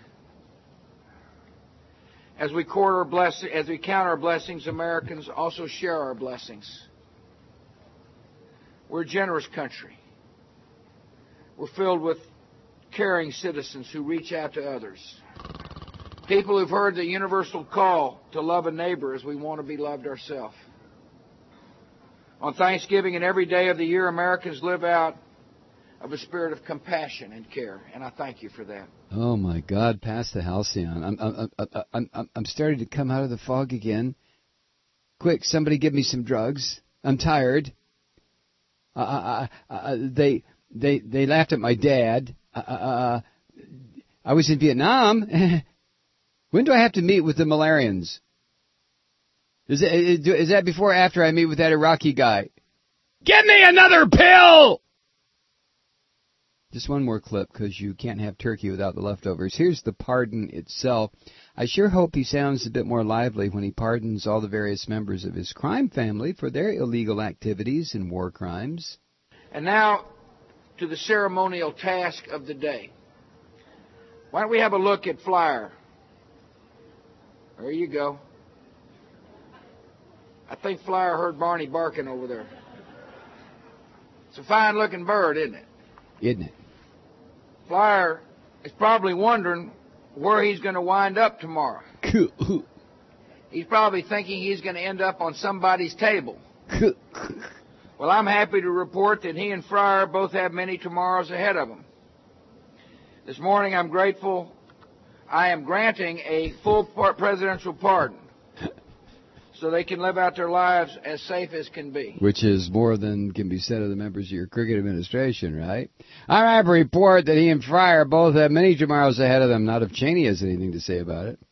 As we, our bless- as we count our blessings, Americans also share our blessings. We're a generous country. We're filled with caring citizens who reach out to others. People who've heard the universal call to love a neighbor as we want to be loved ourselves. On Thanksgiving and every day of the year, Americans live out of a spirit of compassion and care, and I thank you for that. Oh my God, Pastor Halcyon, I'm I'm I'm I'm I'm starting to come out of the fog again. Quick, somebody give me some drugs. I'm tired. Uh, uh, uh, uh, they they they laughed at my dad. Uh, uh, I was in Vietnam. When do I have to meet with the Malarians? Is, it, is that before or after I meet with that Iraqi guy? Give me another pill! Just one more clip, because you can't have turkey without the leftovers. Here's the pardon itself. I sure hope he sounds a bit more lively when he pardons all the various members of his crime family for their illegal activities and war crimes. And now to the ceremonial task of the day. Why don't we have a look at Flyer? There you go. I think Flyer heard Barney barking over there. It's a fine-looking bird, isn't it? Isn't it? Flyer is probably wondering where he's going to wind up tomorrow. He's probably thinking he's going to end up on somebody's table. Well, I'm happy to report that he and Fryer both have many tomorrows ahead of them. This morning, I'm grateful I am granting a full presidential pardon so they can live out their lives as safe as can be. Which is more than can be said of the members of your cricket administration, right? I have a report that he and Fryer both have many tomorrows ahead of them. Not if Cheney has anything to say about it.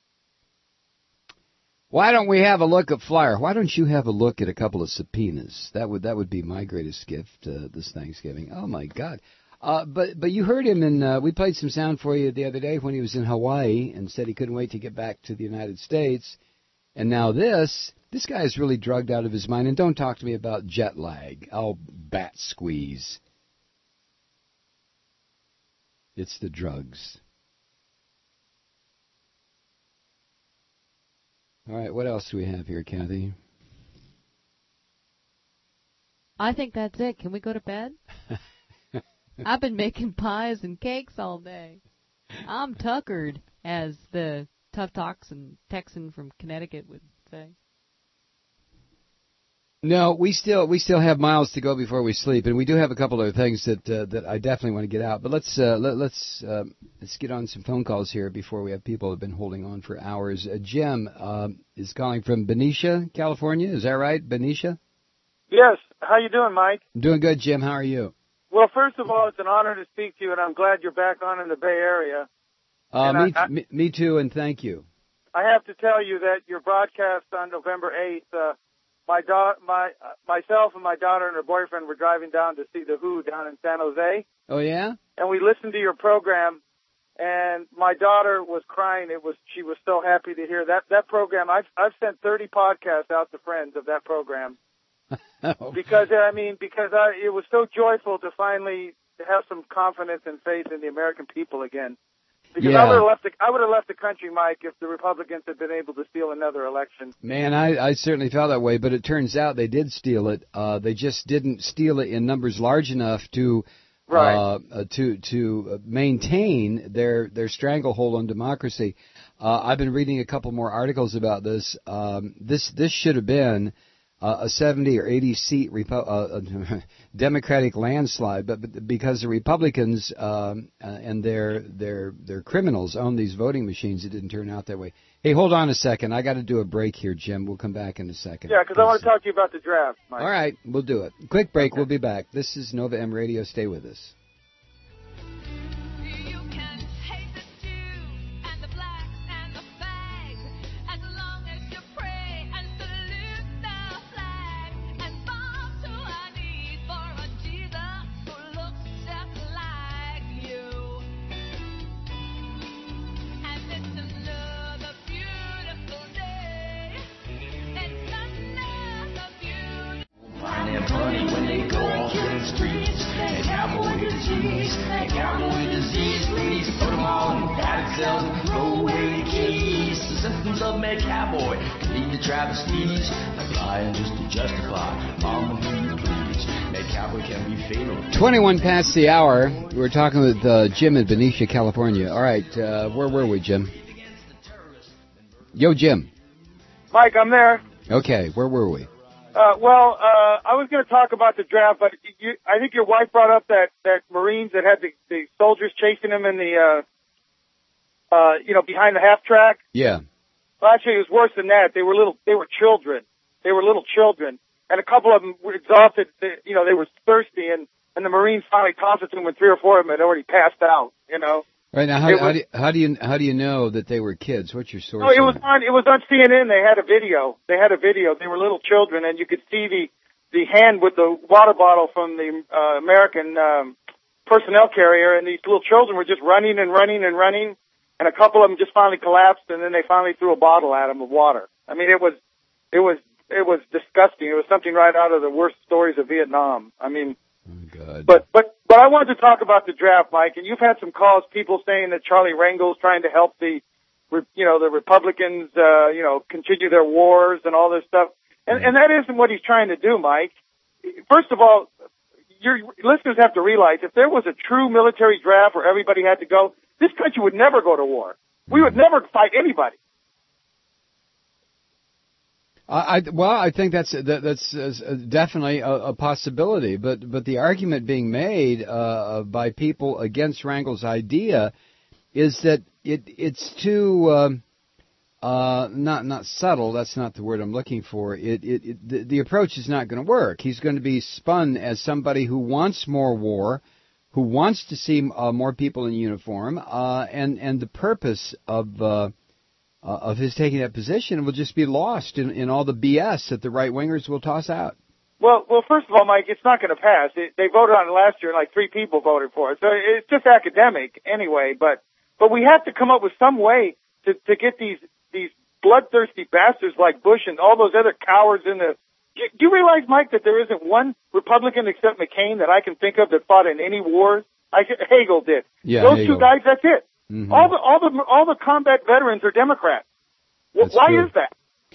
Why don't we have a look at Flyer? Why don't you have a look at a couple of subpoenas? That would that would be my greatest gift uh, this Thanksgiving. Oh, my God. Uh, but but you heard him, and uh, we played some sound for you the other day when he was in Hawaii and said he couldn't wait to get back to the United States. And now this, this guy is really drugged out of his mind. And don't talk to me about jet lag. Oh, bat squeeze. It's the drugs. All right, what else do we have here, Kathy? I think that's it. Can we go to bed? I've been making pies and cakes all day. I'm tuckered, as the Tough Toxin Texan from Connecticut would say. No, we still we still have miles to go before we sleep, and we do have a couple of things that uh, that I definitely want to get out. But let's uh, let, let's uh, let's get on some phone calls here before we have people who have been holding on for hours. Uh, Jim uh, is calling from Benicia, California. Is that right, Benicia? Yes. How you doing, Mike? I'm doing good, Jim. How are you? Well, first of all, it's an honor to speak to you, and I'm glad you're back on in the Bay Area. Uh, me, I, I, me, me too, and thank you. I have to tell you that your broadcast on November eighth, uh, my da- my uh, myself and my daughter and her boyfriend were driving down to see The Who down in San Jose. Oh, yeah? And we listened to your program, and my daughter was crying. It was she was so happy to hear that that program. I've I've sent thirty podcasts out to friends of that program. oh. Because I mean, because I, it was so joyful to finally have some confidence and faith in the American people again. Because yeah. I would have left the I would have left the country, Mike, if the Republicans had been able to steal another election. Man, I, I certainly felt that way, but it turns out they did steal it. Uh, they just didn't steal it in numbers large enough to right. uh, uh, to to maintain their their stranglehold on democracy. Uh, I've been reading a couple more articles about this. Um, this this should have been uh, a seventy or eighty seat Repo- uh, Democratic landslide, but, but because the Republicans um, uh, and their their their criminals own these voting machines, it didn't turn out that way. Hey, hold on a second. I got to do a break here, Jim. We'll come back in a second. Yeah, because I want to talk to you about the draft, Mike. All right, we'll do it. Quick break. Okay. We'll be back. This is Nova M Radio. Stay with us. Of Mad Cowboy can lead to travesties like lying just to justify mama who you please. Mad Cowboy can be fatal. twenty-one past the hour. We're talking with uh, Jim in Benicia, California. All right, uh, where were we, Jim? Yo, Jim. Mike, I'm there. Okay, where were we? Uh, well, uh, I was going to talk about the draft, but you, I think your wife brought up that, that Marines that had the, the soldiers chasing them in the, uh, uh, you know, behind the half track. Yeah. Well, actually, it was worse than that. They were little. They were children. They were little children, and a couple of them were exhausted. They, you know, they were thirsty, and and the Marines finally tossed it to them, and three or four of them had already passed out. You know. Right now, how, was, how, do you, how do you how do you know that they were kids? What's your source? No, it was on it was on C N N. They had a video. They had a video. They were little children, and you could see the the hand with the water bottle from the uh, American um, personnel carrier, and these little children were just running and running and running, and a couple of them just finally collapsed, and then they finally threw a bottle at them of water. I mean, it was it was it was disgusting. It was something right out of the worst stories of Vietnam. I mean. Oh, God. But but but I wanted to talk about the draft, Mike. And you've had some calls, people saying that Charlie Rangel's trying to help the, you know, the Republicans, uh, you know, continue their wars and all this stuff. And and that isn't what he's trying to do, Mike. First of all, your listeners have to realize if there was a true military draft where everybody had to go, this country would never go to war. We would never fight anybody. I, well, I think that's that, that's uh, definitely a, a possibility, but but the argument being made uh, by people against Rangel's idea is that it it's too um, uh, not not subtle. That's not the word I'm looking for. It it, it the, the approach is not going to work. He's going to be spun as somebody who wants more war, who wants to see uh, more people in uniform, uh, and and the purpose of uh, Uh, of his taking that position will just be lost in, in all the B S that the right-wingers will toss out. Well, well, first of all, Mike, it's not going to pass. It, they voted on it last year, and like three people voted for it. So it's just academic anyway. But but we have to come up with some way to to get these these bloodthirsty bastards like Bush and all those other cowards in the. Do you, do you realize, Mike, that there isn't one Republican except McCain that I can think of that fought in any wars? I Hagel did. Yeah, those Hagel. two guys. That's it. Mm-hmm. All the all the all the combat veterans are Democrats. Well, why true. is that?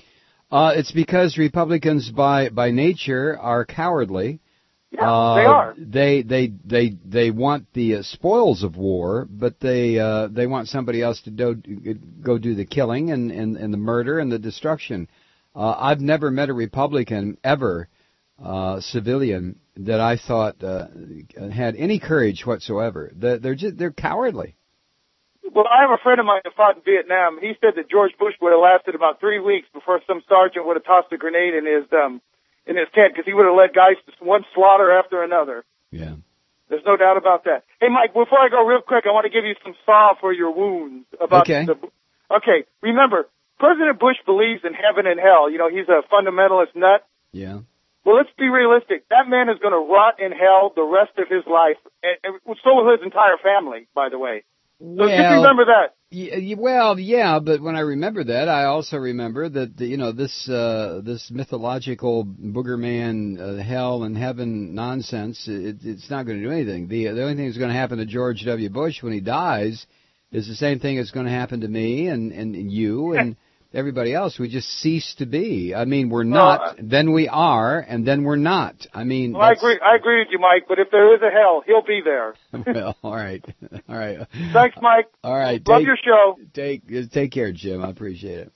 Uh, it's because Republicans, by by nature, are cowardly. Yeah, uh, they are. They they they they want the uh, spoils of war, but they uh, they want somebody else to do, go do the killing and, and, and the murder and the destruction. Uh, I've never met a Republican ever, uh, civilian, that I thought uh, had any courage whatsoever. They're, they're just they're cowardly. Well, I have a friend of mine that fought in Vietnam. He said that George Bush would have lasted about three weeks before some sergeant would have tossed a grenade in his um in his tent because he would have led guys to one slaughter after another. Yeah. There's no doubt about that. Hey, Mike, before I go real quick, I want to give you some salve for your wounds. About okay. The, okay, remember, President Bush believes in heaven and hell. You know, he's a fundamentalist nut. Yeah. Well, let's be realistic. That man is going to rot in hell the rest of his life. And, and so will his entire family, by the way. So well, just remember that. Y- well, yeah, but when I remember that, I also remember that you know this uh, this mythological boogerman, uh, hell and heaven nonsense. It, it's not going to do anything. The the only thing that's going to happen to George W. Bush when he dies is the same thing that's going to happen to me and, and, and you and everybody else. We just cease to be. I mean, we're not, uh, then we are, and then we're not. I mean, well, I agree. I agree with you, Mike. But if there is a hell, he'll be there. Well, all right, all right. Thanks, Mike. All right, love take, your show. Take take care, Jim. I appreciate it.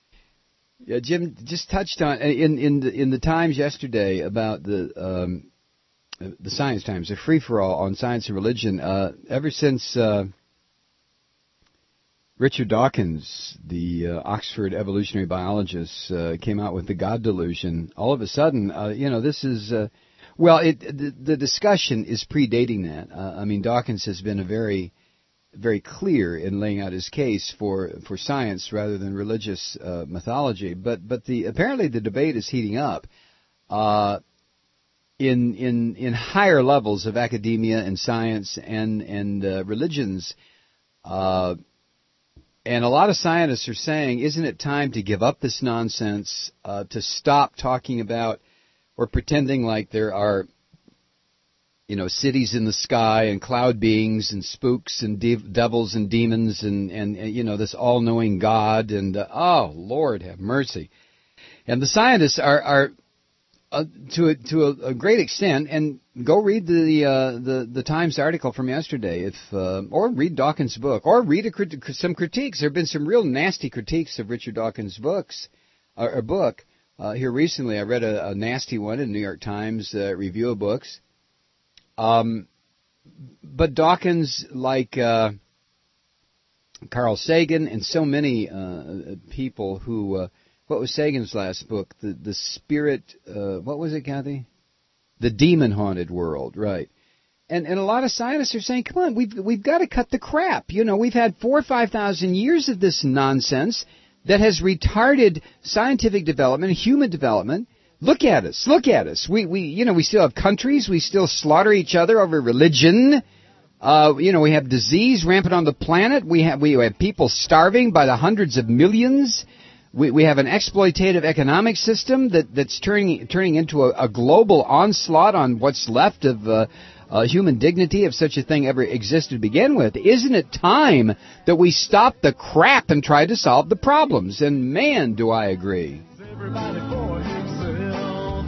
Yeah, Jim just touched on in in the in the Times yesterday about the um, the Science Times, the free for all on science and religion. Uh, ever since. Uh, Richard Dawkins, the uh, Oxford evolutionary biologist, uh, came out with the God delusion. All of a sudden, uh, you know, this is, uh, well, it, the, the discussion is predating that. Uh, I mean, Dawkins has been a very, very clear in laying out his case for, for science rather than religious uh, mythology. But but the apparently the debate is heating up uh, in in in higher levels of academia and science and and uh, religions. Uh, And a lot of scientists are saying, isn't it time to give up this nonsense, uh, to stop talking about or pretending like there are, you know, cities in the sky and cloud beings and spooks and de- devils and demons and, and, and, you know, this all-knowing God and, uh, oh, Lord, have mercy. And the scientists are, are uh, to, a, to a, a great extent, and go read the uh, the the Times article from yesterday, if uh, or read Dawkins' book, or read a crit- some critiques. There have been some real nasty critiques of Richard Dawkins' books, or, or book uh, here recently. I read a, a nasty one in the New York Times uh, Review of Books. Um, but Dawkins, like uh, Carl Sagan and so many uh, people who, uh, what was Sagan's last book? The the Spirit. Uh, what was it, Kathy? The Demon Haunted World, right. And and a lot of scientists are saying, come on, we've we've got to cut the crap. You know, we've had four or five thousand years of this nonsense that has retarded scientific development, human development. Look at us, look at us. We we you know we still have countries, we still slaughter each other over religion. Uh, you know, we have disease rampant on the planet. We have we have people starving by the hundreds of millions. We we have an exploitative economic system that that's turning turning into a, a global onslaught on what's left of uh, uh, human dignity, if such a thing ever existed to begin with. Isn't it time that we stop the crap and try to solve the problems? And man, do I agree. Everybody for himself.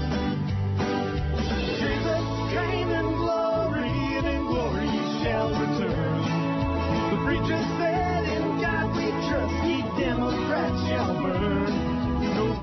Jesus came in glory, and in glory he shall return. The preacher said, in God we trust, ye Democrats shall burn. No.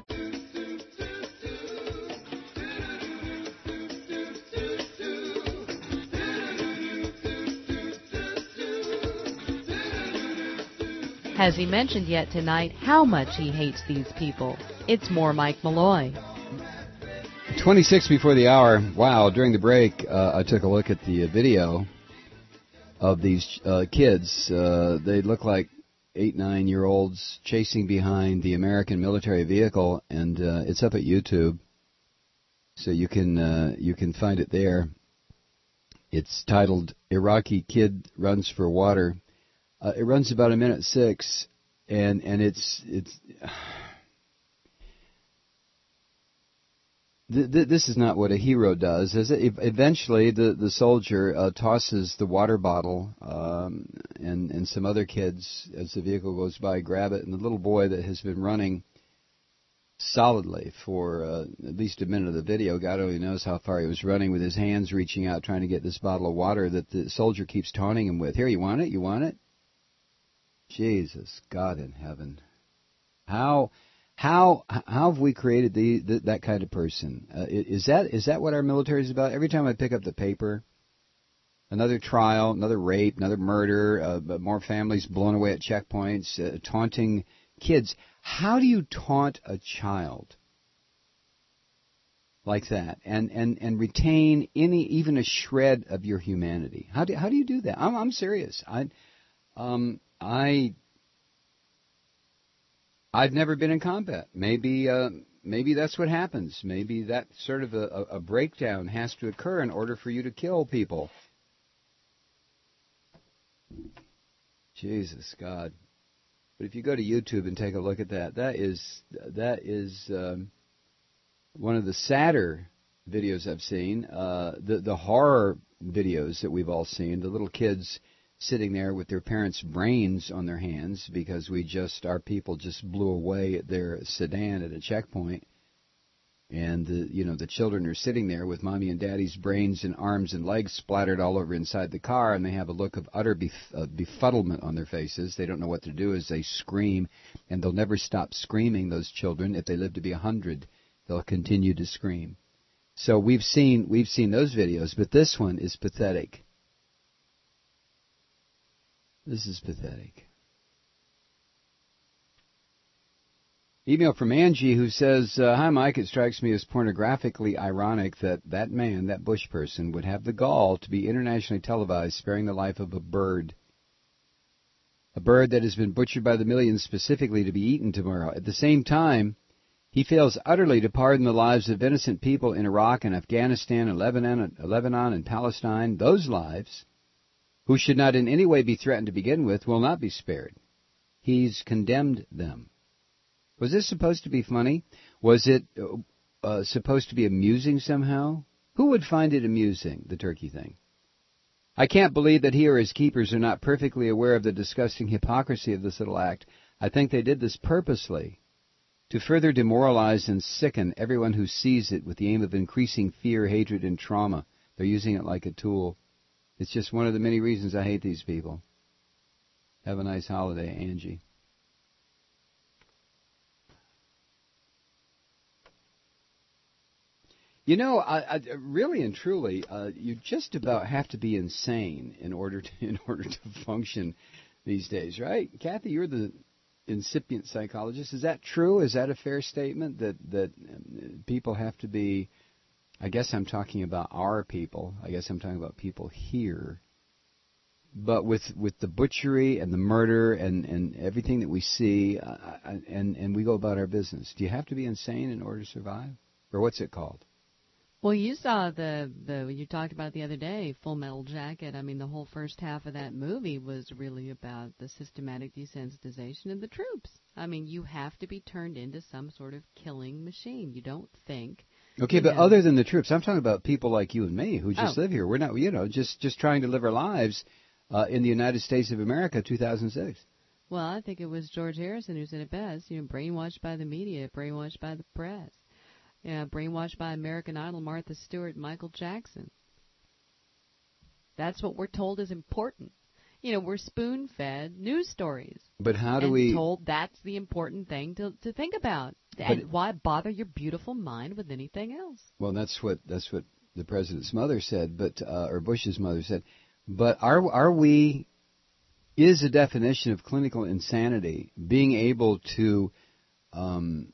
Has he mentioned yet tonight how much he hates these people? It's more Mike Malloy. twenty-six before the hour. Wow, during the break, uh, I took a look at the video of these uh, kids. Uh, they look like eight, nine-year-olds chasing behind the American military vehicle, and uh, it's up at YouTube, so you can uh, you can find it there. It's titled "Iraqi Kid Runs for Water." Uh, it runs about a minute six, and and it's it's. th- th- this is not what a hero does, is it? Eventually, the the soldier uh, tosses the water bottle, um, and and some other kids, as the vehicle goes by, grab it, and the little boy that has been running solidly for uh, at least a minute of the video, God only knows how far he was running, with his hands reaching out trying to get this bottle of water that the soldier keeps taunting him with. Here, you want it? You want it? Jesus, God in heaven. How how how have we created the, the that kind of person? Uh, is that is that what our military is about? Every time I pick up the paper, another trial, another rape, another murder, uh, more families blown away at checkpoints, uh, taunting kids. How do you taunt a child like that and, and, and retain any even a shred of your humanity? How do how do you do that? I'm I'm serious. I um. I, I've never been in combat. Maybe, uh, maybe that's what happens. Maybe that sort of a, a breakdown has to occur in order for you to kill people. Jesus, God! But if you go to YouTube and take a look at that, that is that is um, one of the sadder videos I've seen. Uh, the the horror videos that we've all seen. The little kids sitting there with their parents' brains on their hands because we just, our people just blew away their sedan at a checkpoint. And, the, you know, the children are sitting there with mommy and daddy's brains and arms and legs splattered all over inside the car, and they have a look of utter bef- uh, befuddlement on their faces. They don't know what to do as they scream, and they'll never stop screaming, those children. If they live to be a hundred, they'll continue to scream. So we've seen, we've seen those videos, but this one is pathetic. This is pathetic. Email from Angie, who says, uh, hi, Mike. It strikes me as pornographically ironic that that man, that Bush person, would have the gall to be internationally televised sparing the life of a bird. A bird that has been butchered by the millions specifically to be eaten tomorrow. At the same time, he fails utterly to pardon the lives of innocent people in Iraq and Afghanistan and Lebanon, Lebanon and Palestine. Those lives, who should not in any way be threatened to begin with, will not be spared. He's condemned them. Was this supposed to be funny? Was it uh, supposed to be amusing somehow? Who would find it amusing, the turkey thing? I can't believe that he or his keepers are not perfectly aware of the disgusting hypocrisy of this little act. I think they did this purposely, to further demoralize and sicken everyone who sees it with the aim of increasing fear, hatred, and trauma. They're using it like a tool. It's just one of the many reasons I hate these people. Have a nice holiday, Angie. You know, I, I, really and truly, uh, you just about have to be insane in order to in order to function these days, right? Kathy, you're the incipient psychologist. Is that true? Is that a fair statement that that people have to be I guess I'm talking about our people. I guess I'm talking about people here. But with with the butchery and the murder and, and everything that we see, uh, and, and we go about our business, do you have to be insane in order to survive? Or what's it called? Well, you saw the, the you talked about the other day, Full Metal Jacket. I mean, the whole first half of that movie was really about the systematic desensitization of the troops. I mean, you have to be turned into some sort of killing machine. You don't think. Okay, but know. Other than the troops, I'm talking about people like you and me who just oh. live here. We're not, you know, just, just trying to live our lives uh, in the United States of America, two thousand six. Well, I think it was George Harrison who said it best. You know, brainwashed by the media, brainwashed by the press. Yeah, brainwashed by American Idol, Martha Stewart, Michael Jackson. That's what we're told is important. You know, we're spoon-fed news stories. But how do and we... told that's the important thing to to think about. And but, why bother your beautiful mind with anything else? Well, that's what that's what the president's mother said, but uh, or Bush's mother said. But are are we... Is a definition of clinical insanity being able to... Um,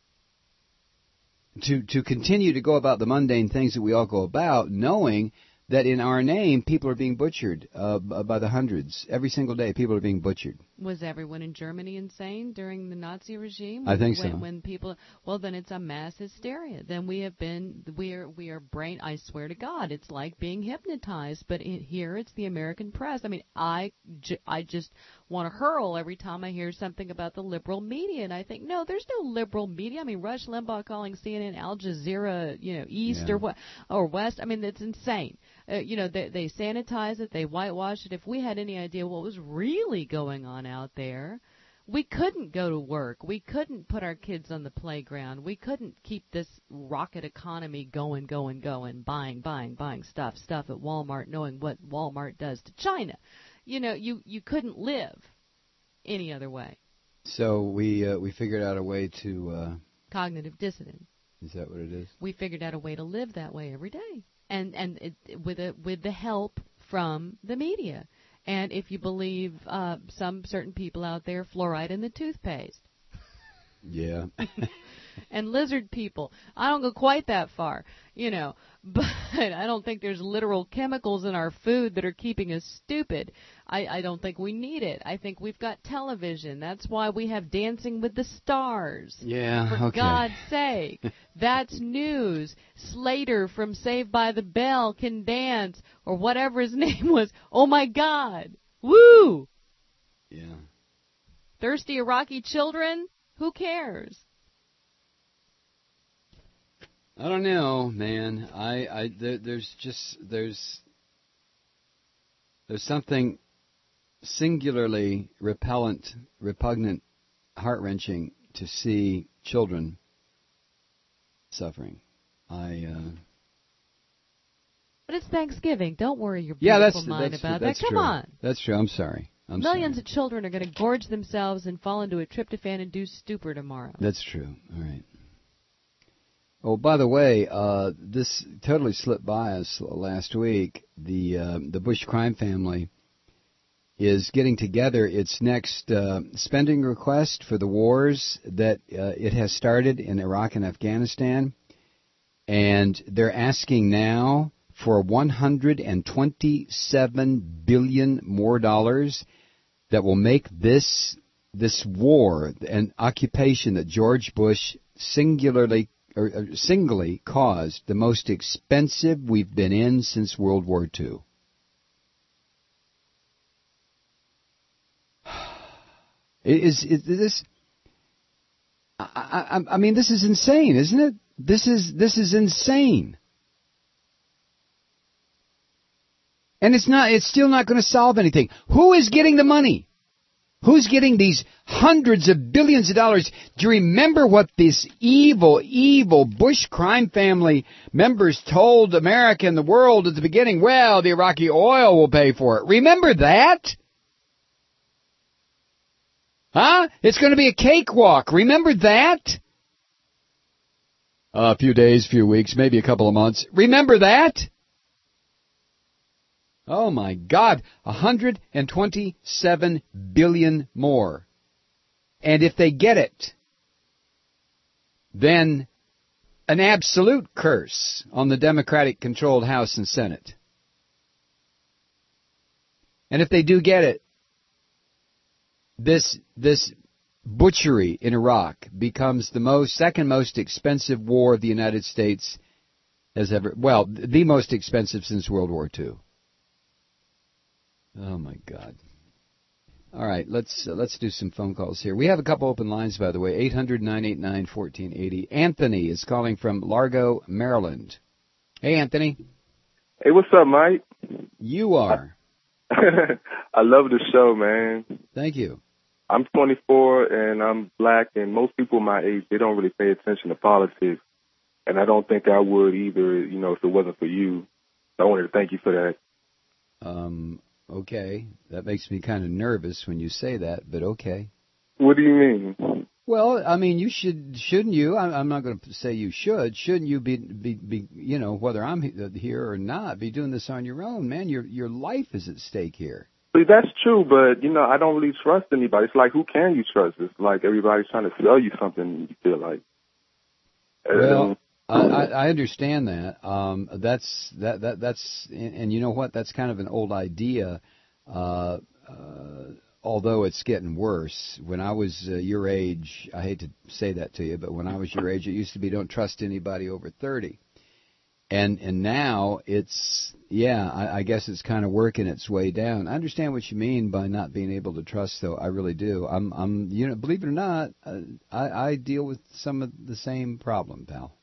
To to continue to go about the mundane things that we all go about, knowing that in our name people are being butchered uh, by the hundreds every single day. People are being butchered. Was everyone in Germany insane during the Nazi regime? I think when, so. When people, well, then it's a mass hysteria. Then we have been, we are, we are brain. I swear to God, it's like being hypnotized. But in, here, it's the American press. I mean, I, j- I just want to hurl every time I hear something about the liberal media, and I think, no, there's no liberal media. I mean, Rush Limbaugh calling C N N Al Jazeera, you know, East yeah. or what or West. I mean, it's insane. Uh, you know, they, they sanitize it, they whitewash it. If we had any idea what was really going on out there, we couldn't go to work. We couldn't put our kids on the playground. We couldn't keep this rocket economy going, going, going, buying, buying, buying stuff, stuff at Walmart, knowing what Walmart does to China. You know, you, you couldn't live any other way. So we uh, we figured out a way to... Uh, Cognitive dissonance. Is that what it is? We figured out a way to live that way every day. And and it, with a, with the help from the media, and if you believe uh, some certain people out there, fluoride in the toothpaste. Yeah. And lizard people. I don't go quite that far, you know, but I don't think there's literal chemicals in our food that are keeping us stupid. I, I don't think we need it. I think we've got television. That's why we have Dancing with the Stars. Yeah, For okay. God's sake. That's news. Slater from Saved by the Bell can dance, or whatever his name was. Oh, my God. Woo! Yeah. Thirsty Iraqi children? Who cares? I don't know, man. I, I there, there's just there's there's something singularly repellent, repugnant, heart-wrenching to see children suffering. I. Uh, but it's Thanksgiving. Don't worry your yeah, beautiful that's, mind that's, about that's that. Come true. on. That's true. I'm sorry. I'm Millions sorry. of children are going to gorge themselves and fall into a tryptophan-induced stupor tomorrow. That's true. All right. Oh, by the way, uh, this totally slipped by us last week. The uh, the Bush crime family is getting together its next uh, spending request for the wars that uh, it has started in Iraq and Afghanistan. And they're asking now for one hundred twenty-seven billion dollars more dollars that will make this this war, an occupation that George Bush singularly or, or singly caused, the most expensive we've been in since World War Two. Is, is this? I, I, I mean, this is insane, isn't it? This is this is insane, and it's not. It's still not going to solve anything. Who is getting the money? Who's getting these hundreds of billions of dollars? Do you remember what this evil, evil Bush crime family members told America and the world at the beginning? Well, the Iraqi oil will pay for it. Remember that? Huh? It's going to be a cakewalk. Remember that? A few days, few weeks, maybe a couple of months. Remember that? Oh, my God, one hundred twenty-seven billion dollars more. And if they get it, then an absolute curse on the Democratic-controlled House and Senate. And if they do get it, this this butchery in Iraq becomes the most second most expensive war the United States has ever, well, the most expensive since World War Two. Oh my God. All right, let's uh, let's do some phone calls here. We have a couple open lines, by the way. eight hundred, nine eight nine, one four eight zero. Anthony is calling from Largo, Maryland. Hey, Anthony. Hey, what's up, Mike? You are. I love the show, man. Thank you. I'm twenty-four, and I'm black, and most people my age, they don't really pay attention to politics, and I don't think I would either, you know, if it wasn't for you. So I wanted to thank you for that. Um. Okay, that makes me kind of nervous when you say that, but okay. What do you mean? Well, I mean, you should, shouldn't you? I'm, I'm not going to say you should. Shouldn't you be, be, be, you know, whether I'm here or not, be doing this on your own, man? Your, your life is at stake here. See, that's true, but, you know, I don't really trust anybody. It's like, who can you trust? It's like everybody's trying to sell you something, you feel like. Well, I, I understand that. Um, that's that that that's and, and you know what? That's kind of an old idea. Uh, uh, although it's getting worse. When I was uh, your age, I hate to say that to you, but when I was your age, it used to be don't trust anybody over thirty. And and now it's yeah, I, I guess it's kind of working its way down. I understand what you mean by not being able to trust, though. I really do. I'm I'm you know, believe it or not, uh, I I deal with some of the same problem, pal.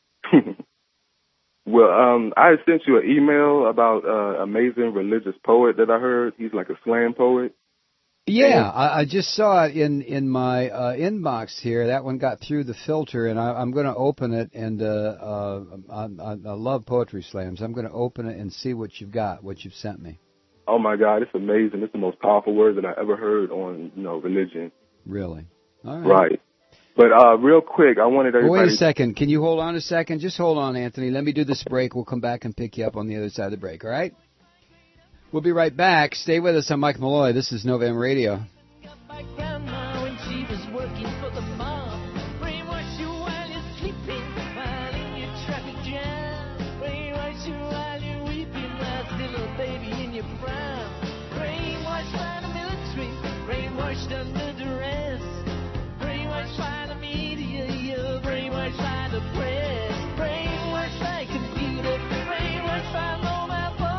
Well, um, I sent you an email about uh, amazing religious poet that I heard. He's like a slam poet. Yeah, I, I just saw it in in my uh, inbox here. That one got through the filter, and I, I'm going to open it. And uh, uh, I, I, I love poetry slams. I'm going to open it and see what you've got, what you've sent me. Oh my God, it's amazing! It's the most powerful word that I ever heard on, you know, religion. Really? All right. Right. But uh, real quick, I wanted everybody... Well, wait a second. Can you hold on a second? Just hold on, Anthony. Let me do this break. We'll come back and pick you up on the other side of the break, all right? We'll be right back. Stay with us. I'm Mike Malloy. This is Novem Radio. My grandma when she was working for the mob, brainwash you while you're sleeping, while in your traffic jam. Brainwash you while you're weeping, while still a baby in your prime. Brainwashed by the military, brainwashed under duress. Brainwashed by the media, you're brainwashed by the press. Brainwashed by computer, brainwashed by mobile phone.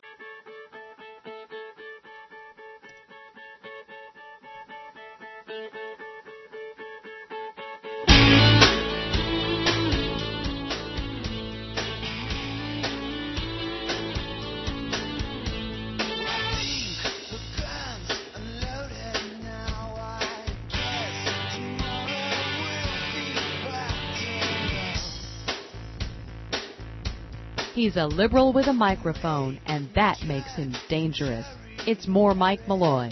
He's a liberal with a microphone, and that makes him dangerous. It's more Mike Malloy.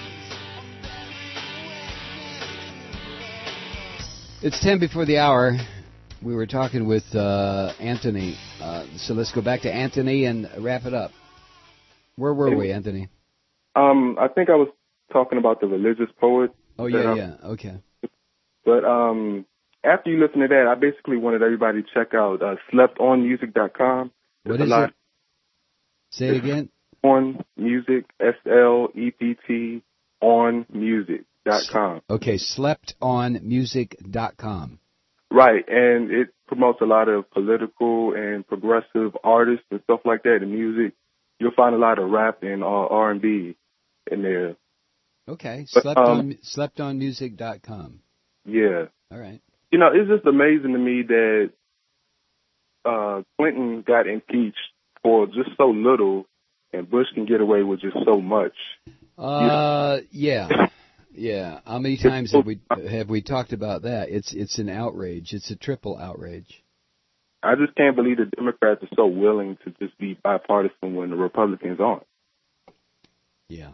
It's ten before the hour. We were talking with uh, Anthony, uh, so let's go back to Anthony and wrap it up. Where were we, Anthony? Um, I think I was talking about the religious poet. Oh, yeah, yeah, okay. But um, after you listen to that, I basically wanted everybody to check out uh, slept on music dot com. What is it? Say it again. On Music, S L E P T, on music dot com. Okay, slept on music dot com. Right, and it promotes a lot of political and progressive artists and stuff like that in music. You'll find a lot of rap and uh, R and B in there. Okay, but, slept, um, on, slept on music dot com. Yeah. All right. You know, it's just amazing to me that uh, Clinton got impeached for just so little, and Bush can get away with just so much. Uh, yeah, yeah. How many times have we have we talked about that? It's it's an outrage. It's a triple outrage. I just can't believe the Democrats are so willing to just be bipartisan when the Republicans aren't. Yeah.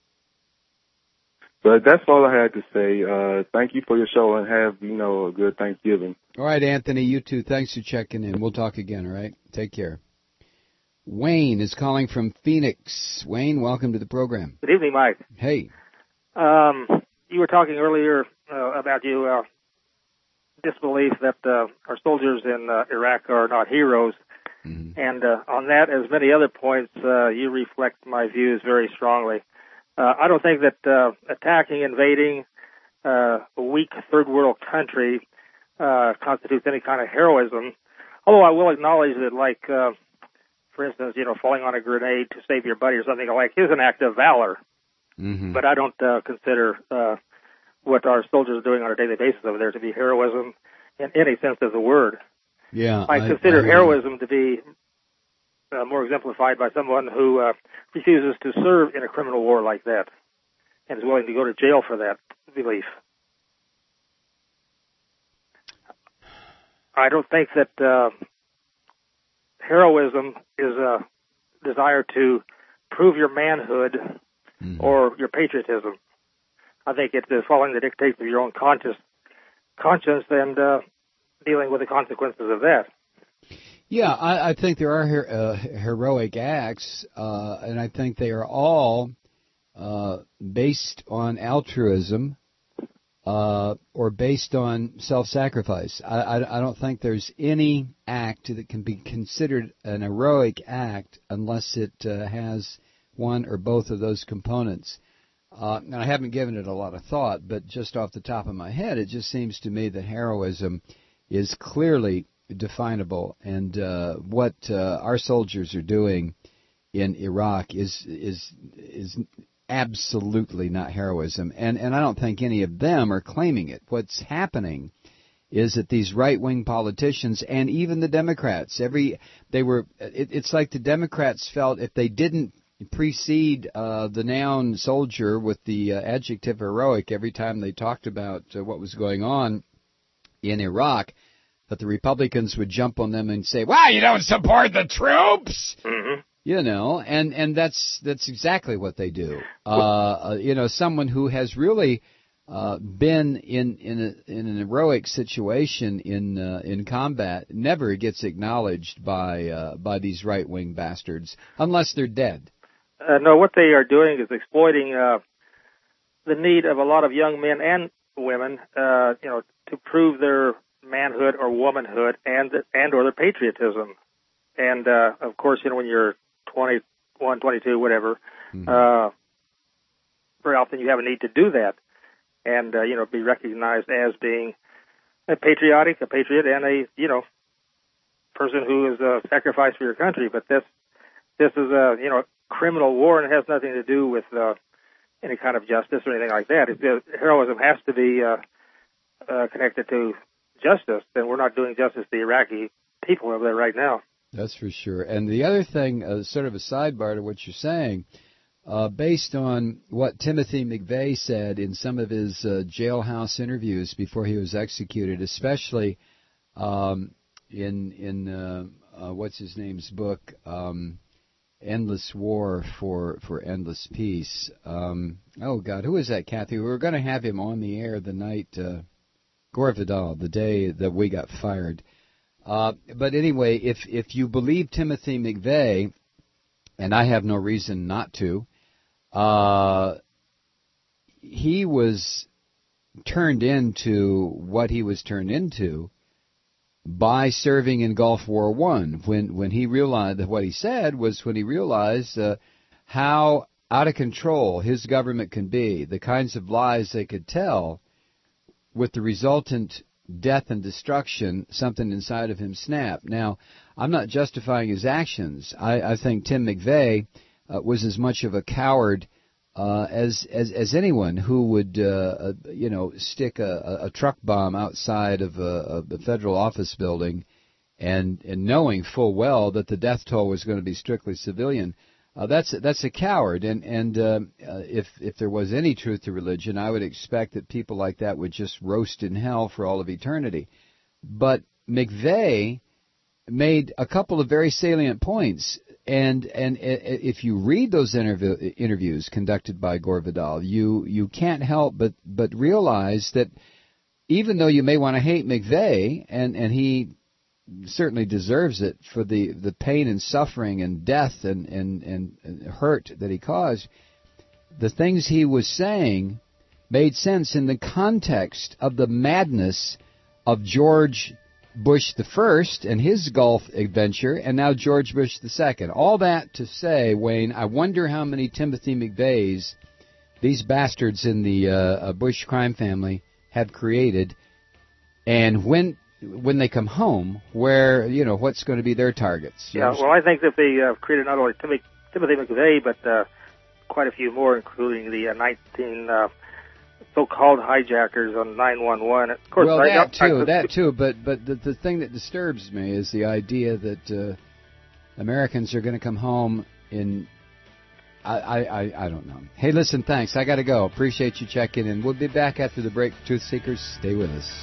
But that's all I had to say. Uh, thank you for your show, and have, you know, a good Thanksgiving. All right, Anthony, you too. Thanks for checking in. We'll talk again, all right? Take care. Wayne is calling from Phoenix. Wayne, welcome to the program. Good evening, Mike. Hey. Um, you were talking earlier uh, about you uh, disbelief that uh, our soldiers in uh, Iraq are not heroes. Mm-hmm. And uh, on that, as many other points, uh, you reflect my views very strongly. Uh, I don't think that uh, attacking, invading uh, a weak third world country uh, constitutes any kind of heroism. Although I will acknowledge that, like, uh, for instance, you know, falling on a grenade to save your buddy or something like is an act of valor. Mm-hmm. But I don't uh, consider uh, what our soldiers are doing on a daily basis over there to be heroism in any sense of the word. Yeah, I, I consider I, heroism to be uh, more exemplified by someone who uh, refuses to serve in a criminal war like that and is willing to go to jail for that belief. I don't think that uh, heroism is a desire to prove your manhood mm-hmm. or your patriotism. I think it's following the dictates of your own conscious, conscience and uh, dealing with the consequences of that. Yeah, I, I think there are her, uh, heroic acts, uh, and I think they are all uh, based on altruism uh, or based on self-sacrifice. I, I, I don't think there's any act that can be considered an heroic act unless it uh, has one or both of those components. Uh, and I haven't given it a lot of thought, but just off the top of my head, it just seems to me that heroism is clearly definable, and uh, what uh, our soldiers are doing in Iraq is is is absolutely not heroism, and and I don't think any of them are claiming it. What's happening is that these right-wing politicians and even the Democrats, every they were, it, it's like the Democrats felt if they didn't precede uh, the noun soldier with the uh, adjective heroic every time they talked about uh, what was going on in Iraq, that the Republicans would jump on them and say, "Well, you don't support the troops," mm-hmm. you know, and and that's that's exactly what they do. Uh, you know, someone who has really uh, been in in, a, in an heroic situation in uh, in combat never gets acknowledged by uh, by these right wing bastards unless they're dead. Uh, no, what they are doing is exploiting uh, the need of a lot of young men and women, uh, you know, to prove their manhood or womanhood and and or their patriotism. And uh, of course, you know, when you're twenty-one, twenty-two, whatever, mm-hmm. uh, very often you have a need to do that, and uh, you know, be recognized as being a patriotic, a patriot, and a you know person who is a sacrifice for your country. But this this is a you know criminal war, and it has nothing to do with uh, any kind of justice or anything like that. It, uh, heroism has to be uh, uh, connected to justice, then we're not doing justice to the Iraqi people over there right now. That's for sure. And the other thing, uh, sort of a sidebar to what you're saying, uh, based on what Timothy McVeigh said in some of his uh, jailhouse interviews before he was executed, especially um, in in uh, uh, what's his name's book, um, Endless War for for Endless Peace. Um, oh God, who is that, Kathy? We were going to have him on the air the night. Uh, Gore Vidal, the day that we got fired. Uh, but anyway, if if you believe Timothy McVeigh, and I have no reason not to, uh, he was turned into what he was turned into by serving in Gulf War One. When when he realized that what he said was when he realized uh, how out of control his government can be, the kinds of lies they could tell, with the resultant death and destruction, something inside of him snapped. Now, I'm not justifying his actions. I, I think Tim McVeigh uh, was as much of a coward uh, as, as as anyone who would, uh, uh, you know, stick a, a truck bomb outside of a, a federal office building, and, and knowing full well that the death toll was going to be strictly civilian. Uh, that's that's a coward, and and uh, uh, if if there was any truth to religion, I would expect that people like that would just roast in hell for all of eternity. But McVeigh made a couple of very salient points, and and if you read those interview, interviews conducted by Gore Vidal, you you can't help but but realize that even though you may want to hate McVeigh, and and he certainly deserves it for the, the pain and suffering and death and, and, and, and hurt that he caused, the things he was saying made sense in the context of the madness of George Bush the First and his Gulf adventure, and now George Bush the Second. All that to say, Wayne, I wonder how many Timothy McVeighs these bastards in the uh, Bush crime family have created, and when when they come home, where, you know, what's going to be their targets. Yeah, well, I think that they uh, created not only Timothy, Timothy McVeigh, but uh, quite a few more, including the uh, nineteen uh, so-called hijackers on nine one one. Of course, well, I, that I, too, I, that too. But but the the thing that disturbs me is the idea that uh, Americans are going to come home in. I, I, I, I don't know. Hey, listen, thanks. I got to go. Appreciate you checking in. We'll be back after the break. Truth Seekers, stay with us.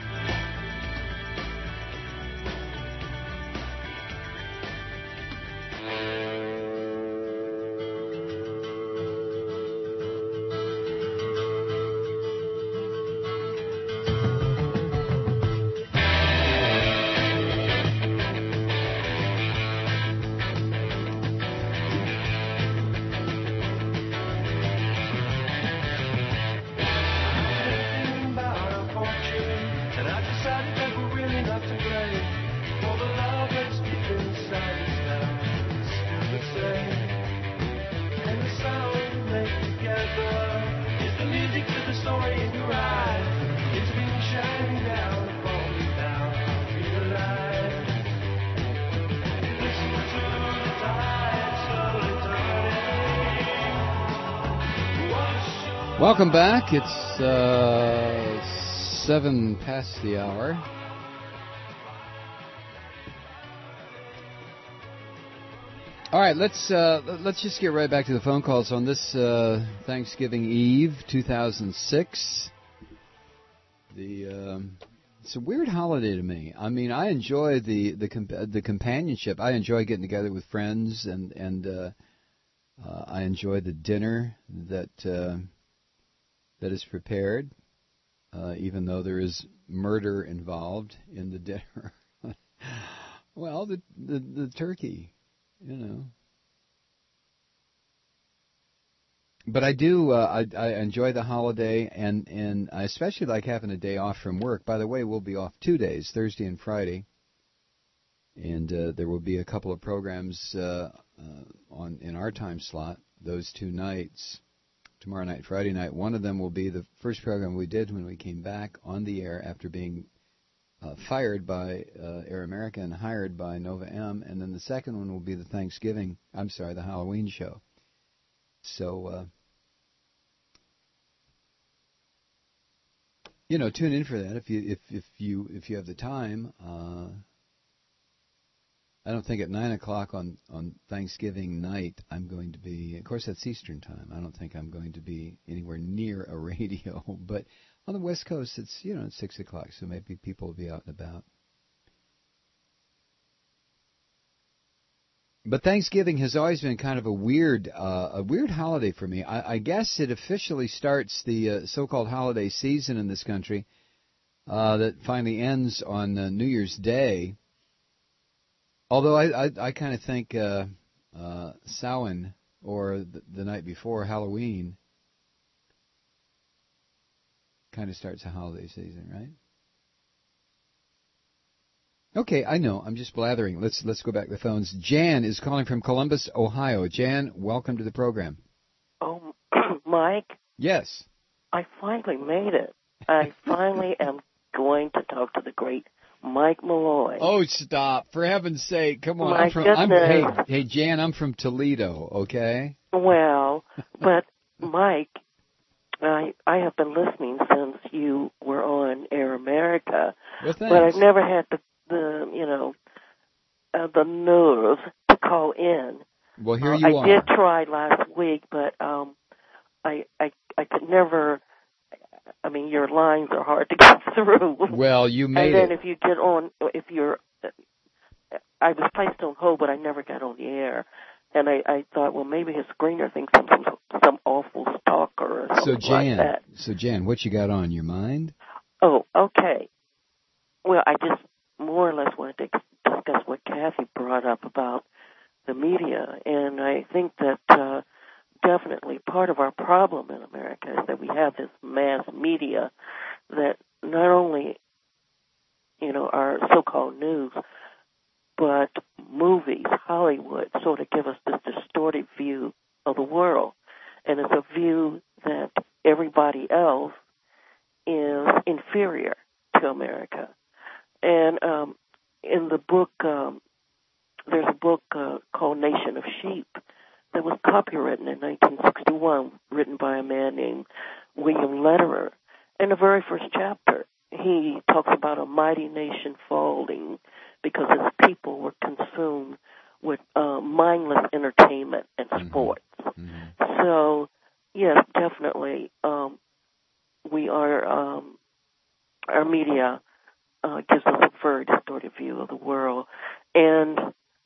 Welcome back. It's uh, seven past the hour. All right, let's uh, let's just get right back to the phone calls on this uh, Thanksgiving Eve, two thousand six. The um, it's a weird holiday to me. I mean, I enjoy the the comp- the companionship. I enjoy getting together with friends, and and uh, uh, I enjoy the dinner that. Uh, that is prepared, uh, even though there is murder involved in the dinner. Well, the, the the turkey, you know. But I do, uh, I, I enjoy the holiday, and, and I especially like having a day off from work. By the way, we'll be off two days, Thursday and Friday, and uh, there will be a couple of programs uh, uh, on in our time slot those two nights. Tomorrow night, Friday night. One of them will be the first program we did when we came back on the air after being uh, fired by uh, Air America and hired by Nova M. And then the second one will be the Thanksgiving, I'm sorry, the Halloween show. So, uh, you know, tune in for that if you if if you if you have the time. Uh, I don't think at nine o'clock on, on Thanksgiving night I'm going to be, of course that's Eastern time, I don't think I'm going to be anywhere near a radio, but on the West Coast it's, you know, it's six o'clock, so maybe people will be out and about. But Thanksgiving has always been kind of a weird uh, a weird holiday for me. I, I guess it officially starts the uh, so-called holiday season in this country uh, that finally ends on uh, New Year's Day. Although I I, I kind of think uh, uh, Samhain, or the, the night before Halloween, kind of starts the holiday season, right? Okay, I know. I'm just blathering. Let's let's go back to the phones. Jan is calling from Columbus, Ohio. Jan, welcome to the program. Oh, Mike? Yes. I finally made it. I finally am going to talk to the great Mike Malloy. Oh, stop. For heaven's sake. Come on. My I'm from, I'm, goodness. hey, hey, Jan, I'm from Toledo, okay? Well, but Mike, I I have been listening since you were on Air America. Well, thanks. But I've never had the, the you know, uh, the nerve to call in. Well, here uh, you I are. did try last week, but um, I, I, I could never... I mean, your lines are hard to get through. Well, you made it. And then it. if you get on, if you're, I was placed on hold, but I never got on the air. And I, I thought, well, maybe his screener thinks I'm some, some awful stalker or something So, Jan, like that. so Jan, what you got on your mind? Oh, okay. Well, I just more or less wanted to discuss what Kathy brought up about the media. And I think that uh, definitely part of our problem in America is that we have this mass media that not only you know, our so-called news. But movies, Hollywood, sort of give us this distorted view of the world. And it's a view that everybody else is inferior to America. And um, in the book, um, there's a book uh, called Nation of Sheep that was copywritten in nineteen sixty-one, written by a man named William Lederer. In the very first chapter, he talks about a mighty nation falling because its people were consumed with uh, mindless entertainment and sports. Mm-hmm. So, yes, definitely, um, we are, um, our media uh, gives us a very distorted view of the world. And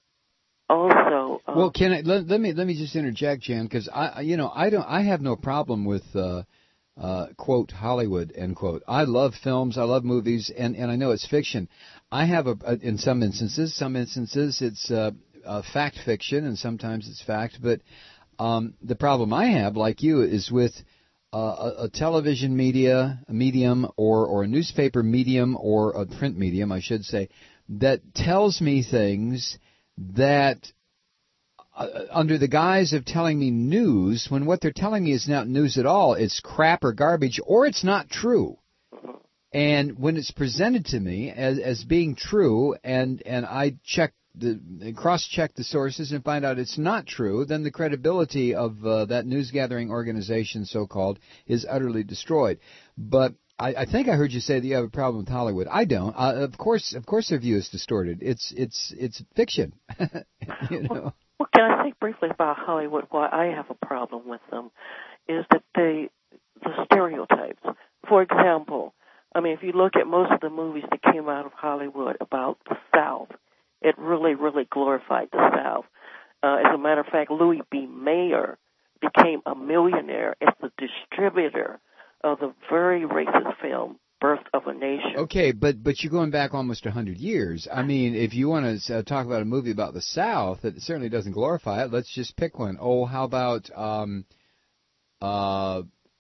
also, uh, well, can I let, let me let me just interject, Jan, because I, you know, I don't, I have no problem with uh, uh, quote Hollywood end quote. I love films, I love movies, and, and I know it's fiction. I have a, a in some instances, some instances it's uh, uh, fact fiction, and sometimes it's fact. But um, the problem I have, like you, is with uh, a, a television media, a medium, or or a newspaper medium, or a print medium, I should say, that tells me things that uh, under the guise of telling me news, when what they're telling me is not news at all, it's crap or garbage, or it's not true. And when it's presented to me as as being true, and, and I check the cross-check the sources and find out it's not true, then the credibility of uh, that news-gathering organization, so-called, is utterly destroyed. But I, I think I heard you say that you have a problem with Hollywood. I don't. Uh, of course, of course, their view is distorted. It's it's it's fiction. you know. Well, well, can I say briefly about Hollywood? Why I have a problem with them is that they the stereotypes. For example, I mean, if you look at most of the movies that came out of Hollywood about the South, it really, really glorified the South. Uh, as a matter of fact, Louis B. Mayer became a millionaire as the distributor of the very racist film Birth of a Nation. Okay, but but you're going back almost one hundred years. I mean, if you want to uh, talk about a movie about the South that certainly doesn't glorify it, let's just pick one. Oh, how about um, uh,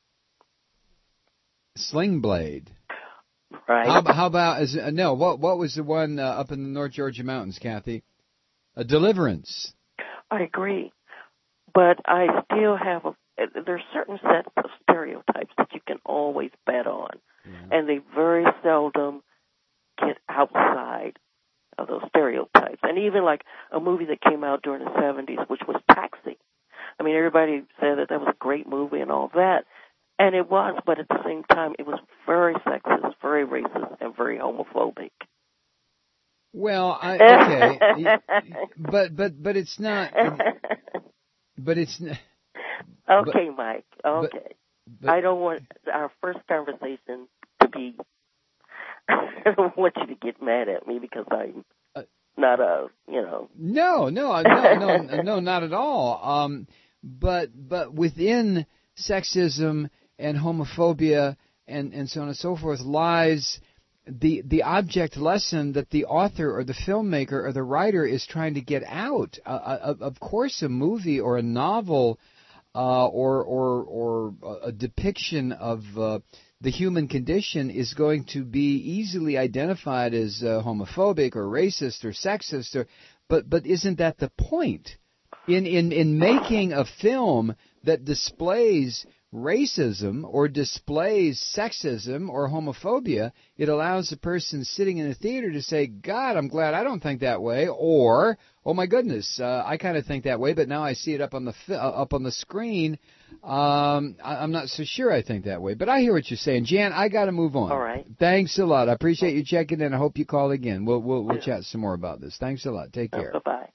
Sling Blade? Right. How, how about as uh, no? What what was the one uh, up in the North Georgia mountains, Kathy? A Deliverance. I agree, but I still have a. There's certain sets of stereotypes that you can always bet on, yeah. and they very seldom get outside of those stereotypes. And even like a movie that came out during the seventies, which was Taxi. I mean, everybody said that that was a great movie and all that. And it was, but at the same time, it was very sexist, very racist, and very homophobic. Well, I, okay, but but but it's not. But it's. Okay, but, Mike. Okay, but, but, I don't want our first conversation to be. I don't want you to get mad at me because I'm uh, not a, you know. No, no, no, no, no, not at all. Um, but but within sexism and homophobia and, and so on and so forth lies the the object lesson that the author or the filmmaker or the writer is trying to get out. Uh, of course, a movie or a novel uh, or or or a depiction of uh, the human condition is going to be easily identified as uh, homophobic or racist or sexist. Or but but isn't that the point? In in in making a film that displays racism or displays sexism or homophobia, it allows the person sitting in the theater to say, God, I'm glad I don't think that way, or, oh my goodness, uh, I kind of think that way, but now I see it up on the fi- uh, up on the screen. Um, I- I'm not so sure I think that way, but I hear what you're saying. Jan, I got to move on. All right. Thanks a lot. I appreciate you checking in. I hope you call again. We'll we'll, we'll chat some more about this. Thanks a lot. Take care. Uh, bye-bye.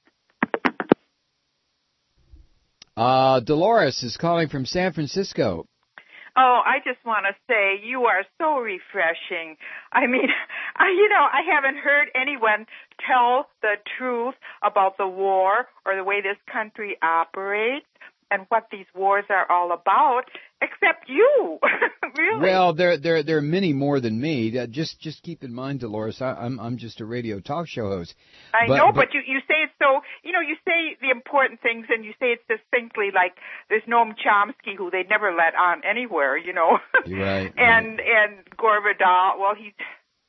Uh, Dolores is calling from San Francisco. Oh, I just want to say you are so refreshing. I mean, I, you know, I haven't heard anyone tell the truth about the war or the way this country operates and what these wars are all about, except you. Really? Well, there there there are many more than me. Uh, just just keep in mind, Dolores, I, I'm I'm just a radio talk show host. I but, know, but, but you you say it so, you know, you say the important things and you say it succinctly, like there's Noam Chomsky, who they never let on anywhere, you know. Right. and right. and Gore Vidal, well, he's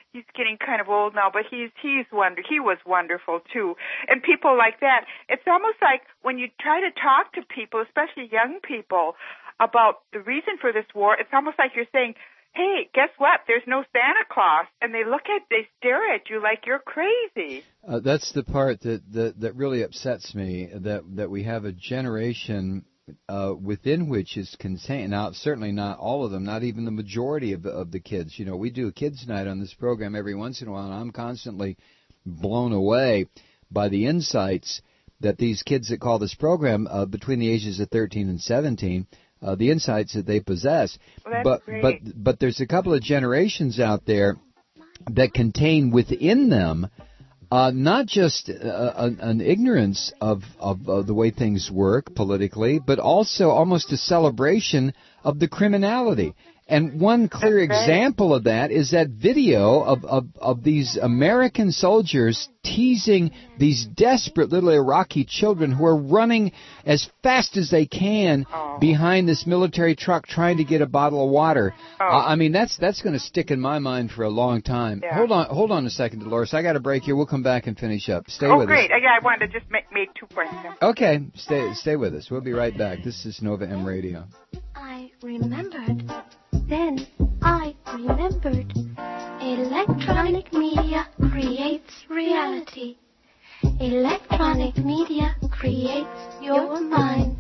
he's getting kind of old now, but he's he's wonder he was wonderful too. And people like that, it's almost like when you try to talk to people, especially young people, about the reason for this war, it's almost like you're saying, hey, guess what? There's no Santa Claus. And they look at, they stare at you like you're crazy. Uh, that's the part that, that, that really upsets me, that, that we have a generation uh, within which is contained. Now, certainly not all of them, not even the majority of the, of the kids. You know, we do a kids' night on this program every once in a while, and I'm constantly blown away by the insights that these kids that call this program uh, between the ages of thirteen and seventeen, Uh, the insights that they possess. Well, that's but great. but but there's a couple of generations out there that contain within them uh, not just uh, an, an ignorance of, of of the way things work politically, but also almost a celebration of the criminality. And one clear example of that is that video of, of, of these American soldiers teasing these desperate little Iraqi children who are running as fast as they can oh. behind this military truck trying to get a bottle of water. Oh. Uh, I mean, that's that's going to stick in my mind for a long time. Yeah. Hold on hold on a second, Dolores. I got a break here. We'll come back and finish up. Stay oh, with great. us. Oh, great. I wanted to just make, make two points. Okay. Stay, stay with us. We'll be right back. This is Nova M Radio. I remembered. Then I remembered. Electronic media creates reality. Electronic media creates your mind.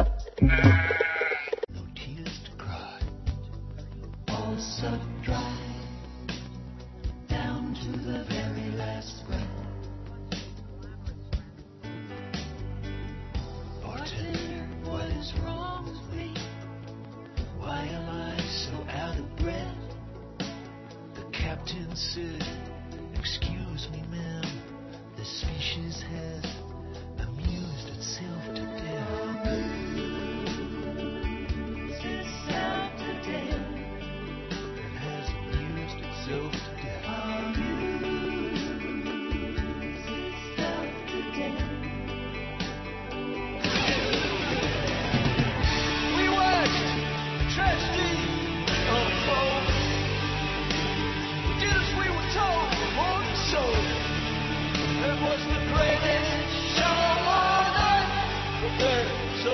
No tears to cry, all sucked dry, down to the very last breath. Bartender, what is wrong with me? Why am I so out of breath? The captain said, excuse me, ma'am, the species has amused itself to death. Itself to death. It has amused itself to death. Amused itself to death. We watched tragedy unfold. We did as we were told, we won't show. It was the greatest show on earth. So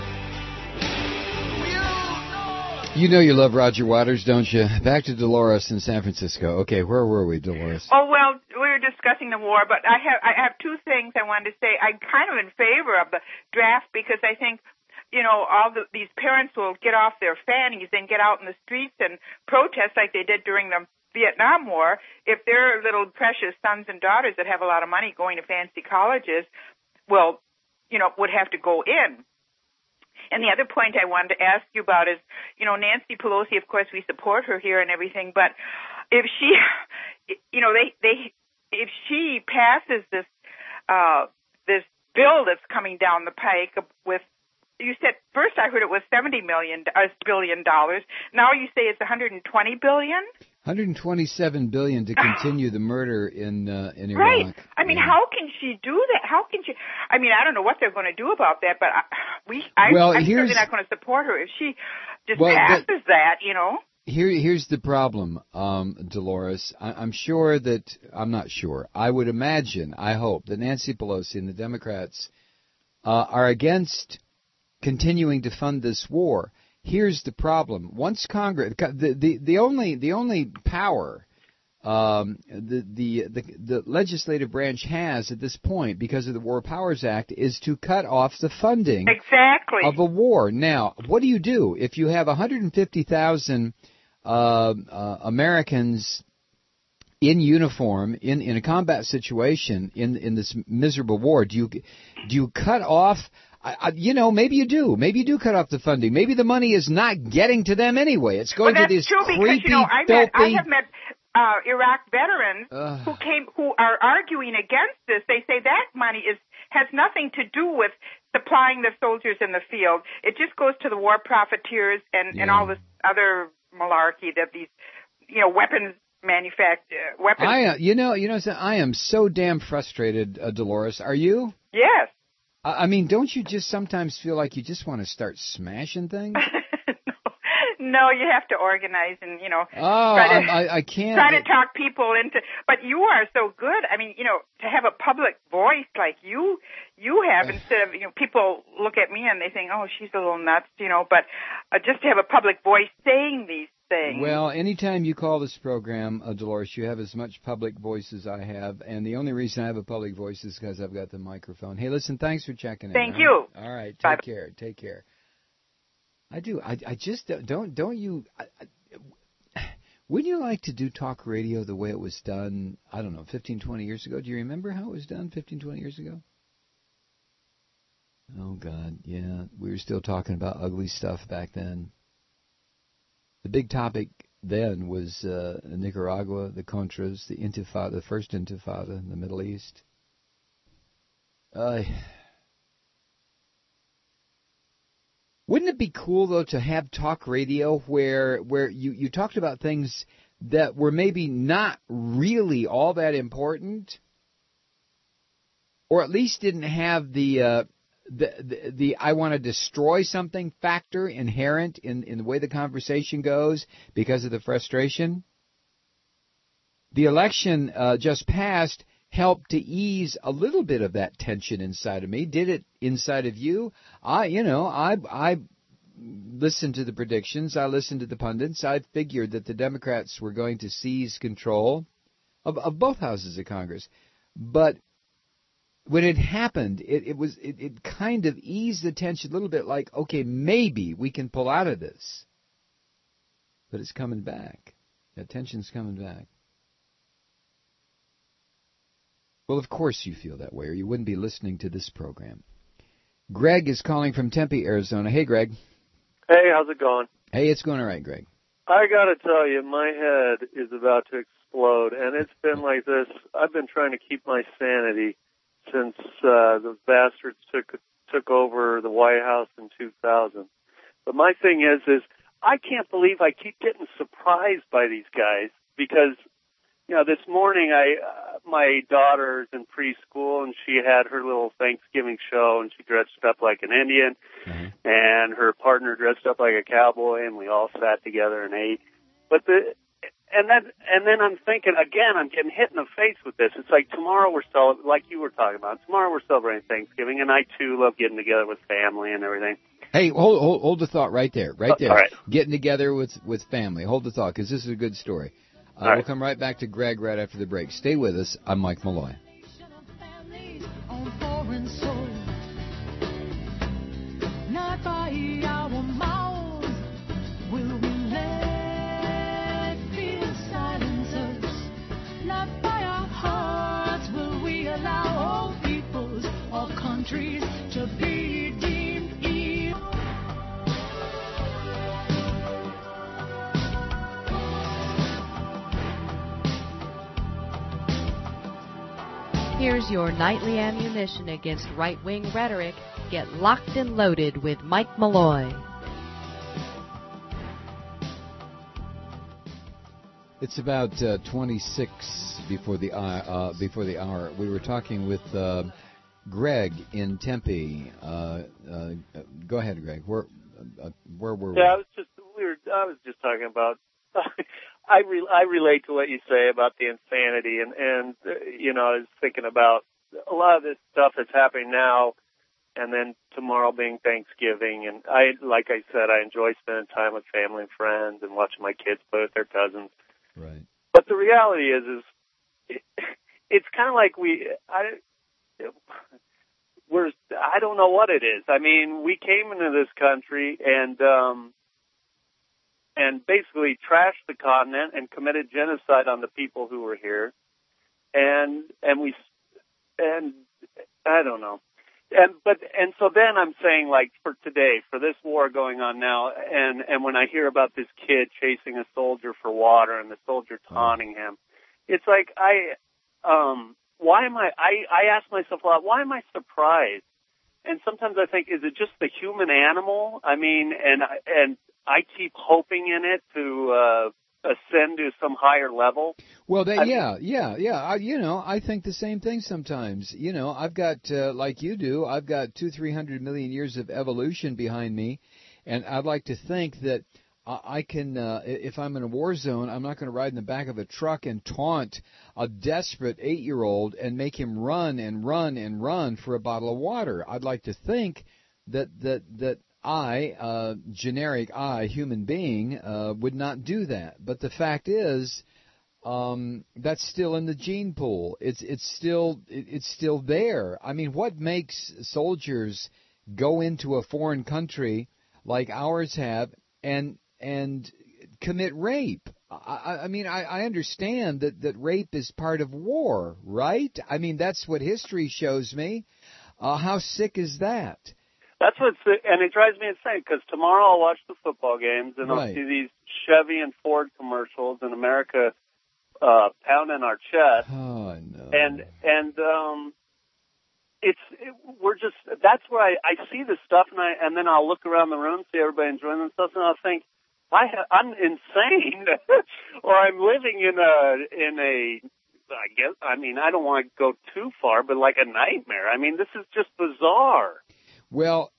we all know. You know you love Roger Waters, don't you? Back to Dolores in San Francisco. Okay, where were we, Dolores? Oh, well, we were discussing the war, but I have I have two things I wanted to say. I'm kind of in favor of the draft because I think, you know, all the, these parents will get off their fannies and get out in the streets and protest like they did during the Vietnam War. If their little precious sons and daughters that have a lot of money going to fancy colleges, well, you know, would have to go in. And the other point I wanted to ask you about is, you know, Nancy Pelosi, of course, we support her here and everything, but if she, you know, they, they, if she passes this, uh, this bill that's coming down the pike with, you said first I heard it was seventy million uh, billion dollars. Now you say it's one hundred twenty billion. one hundred twenty-seven billion dollars to continue the murder in uh, in Iraq. Right. I mean, how can she do that? How can she? I mean, I don't know what they're going to do about that, but I, we, I, well, I'm certainly not going to support her if she just well, passes that, that. You know. Here, here's the problem, um, Dolores. I, I'm sure that I'm not sure. I would imagine, I hope that Nancy Pelosi and the Democrats uh, are against continuing to fund this war. Here's the problem: once Congress, the the, the only the only power um, the, the the the legislative branch has at this point, because of the War Powers Act, is to cut off the funding exactly of a war. Now, what do you do if you have one hundred fifty thousand uh, uh, Americans in uniform in, in a combat situation in in this miserable war? Do you do you cut off? I, you know, maybe you do. Maybe you do cut off the funding. Maybe the money is not getting to them anyway. It's going well, to these true creepy, because, you know, I filthy... Met, I have met uh, Iraq veterans uh, who came, who are arguing against this. They say that money is has nothing to do with supplying the soldiers in the field. It just goes to the war profiteers and, yeah. and all this other malarkey that these, you know, weapons manufacture weapons. I, uh, you know, you know, I am so damn frustrated, uh, Dolores. Are you? Yes. I mean, don't you just sometimes feel like you just want to start smashing things? no, No, you have to organize and, you know, Oh, try to, I'm- I, I can't. try to talk people into, but you are so good. I mean, you know, to have a public voice like you, you have, instead of, you know, people look at me and they think, oh, she's a little nuts, you know, but uh, just to have a public voice saying these things. Well, anytime you call this program, uh, Dolores, you have as much public voice as I have, and the only reason I have a public voice is because I've got the microphone. Hey, listen, thanks for checking in. Thank all you. right? All right, take Bye. care. Take care. I do. I, I just don't, don't, don't you, I, I, wouldn't you like to do talk radio the way it was done, I don't know, fifteen, twenty years ago? Do you remember how it was done fifteen, twenty years ago? Oh, God, yeah. We were still talking about ugly stuff back then. The big topic then was uh, Nicaragua, the Contras, the Intifada, the first Intifada in the Middle East. Uh, wouldn't it be cool, though, to have talk radio where where you, you talked about things that were maybe not really all that important, or at least didn't have the... Uh, The, the the I want to destroy something factor inherent in, in the way the conversation goes because of the frustration? The election uh, just passed helped to ease a little bit of that tension inside of me. Did it inside of you? I, you know, I I listened to the predictions. I listened to the pundits. I figured that the Democrats were going to seize control of, of both houses of Congress. But when it happened, it, it was it, it kind of eased the tension a little bit, like, okay, maybe we can pull out of this. But it's coming back. That tension's coming back. Well, of course you feel that way, or you wouldn't be listening to this program. Greg is calling from Tempe, Arizona. Hey, Greg. Hey, how's it going? Hey, it's going all right, Greg. I got to tell you, my head is about to explode, and it's been like this. I've been trying to keep my sanity since uh, the bastards took took over the White House in two thousand. But my thing is, is I can't believe I keep getting surprised by these guys because, you know, this morning I uh, my daughter's in preschool and she had her little Thanksgiving show and she dressed up like an Indian mm-hmm. and her partner dressed up like a cowboy and we all sat together and ate. But the and then and then I'm thinking again, I'm getting hit in the face with this. It's like tomorrow we're celebrating, like you were talking about. Tomorrow we're celebrating Thanksgiving, and I too love getting together with family and everything. Hey, hold hold, hold the thought right there, right there. Uh, all right. Getting together with with family. Hold the thought, because this is a good story. Uh, right. We'll come right back to Greg right after the break. Stay with us. I'm Mike Malloy. Not by our mouths will we let fear silence us. Not by our hearts will we allow all peoples or countries to be deemed evil. Here's your nightly ammunition against right-wing rhetoric. Get locked and loaded with Mike Malloy. It's about uh, twenty-six before the hour, uh, before the hour. We were talking with uh, Greg in Tempe. Uh, uh, go ahead, Greg. Where uh, where were we? Yeah, I was just we were. I was just talking about. I re, I relate to what you say about the insanity, and and uh, you know, I was thinking about a lot of this stuff that's happening now. And then tomorrow being Thanksgiving, and I, like I said, I enjoy spending time with family and friends and watching my kids play with their cousins. Right. But the reality is, is it, it's kind of like we, I, we're, I don't know what it is. I mean, we came into this country and, um, and basically trashed the continent and committed genocide on the people who were here, and and we, and I don't know. And but and so then I'm saying, like, for today, for this war going on now, and and when I hear about this kid chasing a soldier for water and the soldier taunting him, it's like I um why am I I I ask myself a lot, why am I surprised? And sometimes I think, is it just the human animal? I mean, and and I keep hoping in it to uh ascend to some higher level. Well, that, I yeah, mean, yeah, yeah. I, you know, I think the same thing sometimes. You know, I've got, uh, like you do, I've got two, three hundred million years of evolution behind me, and I'd like to think that I, I can, uh, if I'm in a war zone, I'm not going to ride in the back of a truck and taunt a desperate eight-year-old and make him run and run and run for a bottle of water. I'd like to think that that that I, uh, generic I, human being, uh, would not do that. But the fact is, um, that's still in the gene pool. It's it's still it, it's still there. I mean, what makes soldiers go into a foreign country like ours have and and commit rape? I, I mean, I, I understand that, that rape is part of war, right? I mean, that's what history shows me. Uh, how sick is that? That's what's, and it drives me insane because tomorrow I'll watch the football games and I'll Right. see these Chevy and Ford commercials in America uh, pounding our chest. Oh no! And and um, it's it, we're just that's where I, I see this stuff and I and then I'll look around the room, see everybody enjoying themselves, and I'll think I ha- I'm insane or I'm living in a in a I guess I mean I don't want to go too far, but like a nightmare. I mean this is just bizarre. Well,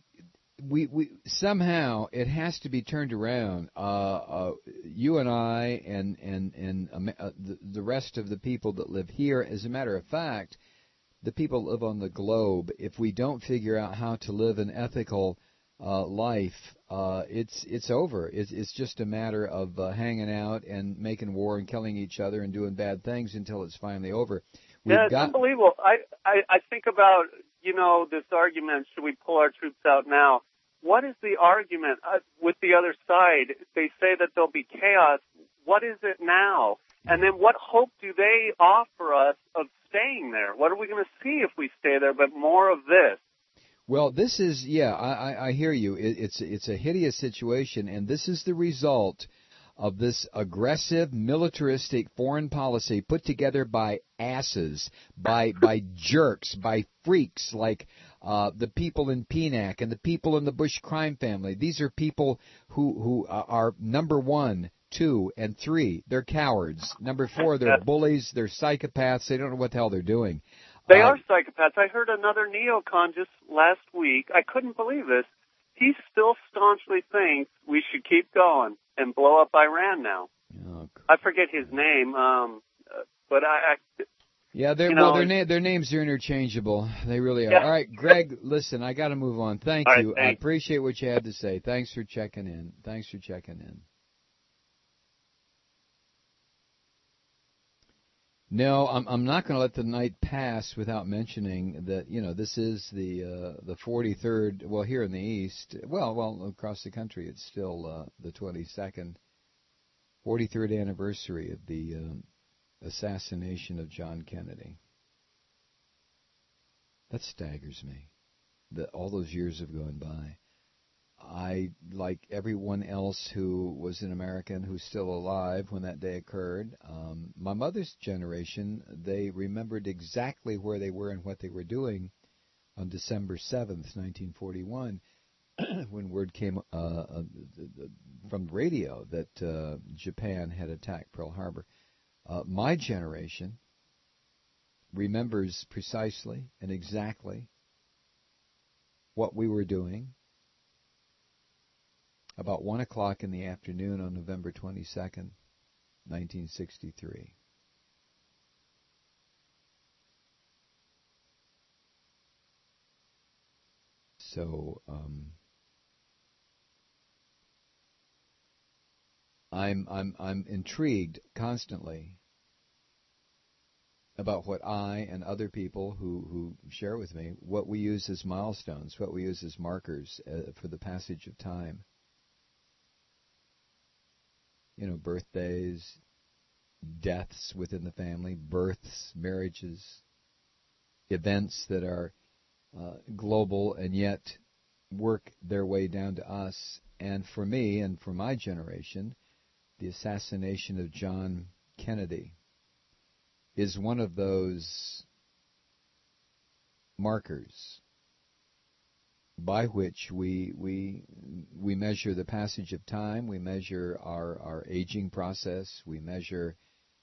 we we somehow it has to be turned around. Uh, uh, you and I and and and um, uh, the, the rest of the people that live here. As a matter of fact, the people that live on the globe. If we don't figure out how to live an ethical uh, life, uh, it's it's over. It's it's just a matter of uh, hanging out and making war and killing each other and doing bad things until it's finally over. We've yeah, it's got, unbelievable. I, I I think about you know this argument: should we pull our troops out now? What is the argument uh, with the other side? They say that there'll be chaos. What is it now? And then what hope do they offer us of staying there? What are we going to see if we stay there? But more of this. Well, this is, yeah, I, I, I hear you. It, it's it's a hideous situation, and this is the result of this aggressive, militaristic foreign policy put together by asses, by by jerks, by freaks like uh, the people in P N A C and the people in the Bush crime family. These are people who, who are, number one, two, and three. They're cowards. Number four, they're bullies. They're psychopaths. They don't know what the hell they're doing. They uh, are psychopaths. I heard another neocon just last week. I couldn't believe this. He still staunchly thinks we should keep going and blow up Iran now. Oh, I forget his name, um, uh, but I, I Yeah, they're, you well, know, their, na- their names are interchangeable. They really are. Yeah. All right, Greg, listen, I got to move on. Thank All right, you. I thanks. appreciate what you had to say. Thanks for checking in. Thanks for checking in. No, I'm I'm not going to let the night pass without mentioning that, you know, this is the uh, the forty-third, well, here in the East, well, well, across the country, it's still uh, the twenty-second, forty-third anniversary of the um, assassination of John Kennedy. That staggers me, that all those years have gone by. I, like everyone else who was an American who's still alive when that day occurred, um, my mother's generation, they remembered exactly where they were and what they were doing on December seventh, nineteen forty-one, when word came uh, uh, from the radio that uh, Japan had attacked Pearl Harbor. Uh, my generation remembers precisely and exactly what we were doing about one o'clock in the afternoon on November twenty-second, nineteen sixty-three. So, um, I'm I'm I'm intrigued constantly about what I and other people who, who share with me, what we use as milestones, what we use as markers uh, for the passage of time. You know, birthdays, deaths within the family, births, marriages, events that are uh, global and yet work their way down to us. And for me and for my generation, the assassination of John Kennedy is one of those markers by which we we we measure the passage of time, we measure our, our aging process, we measure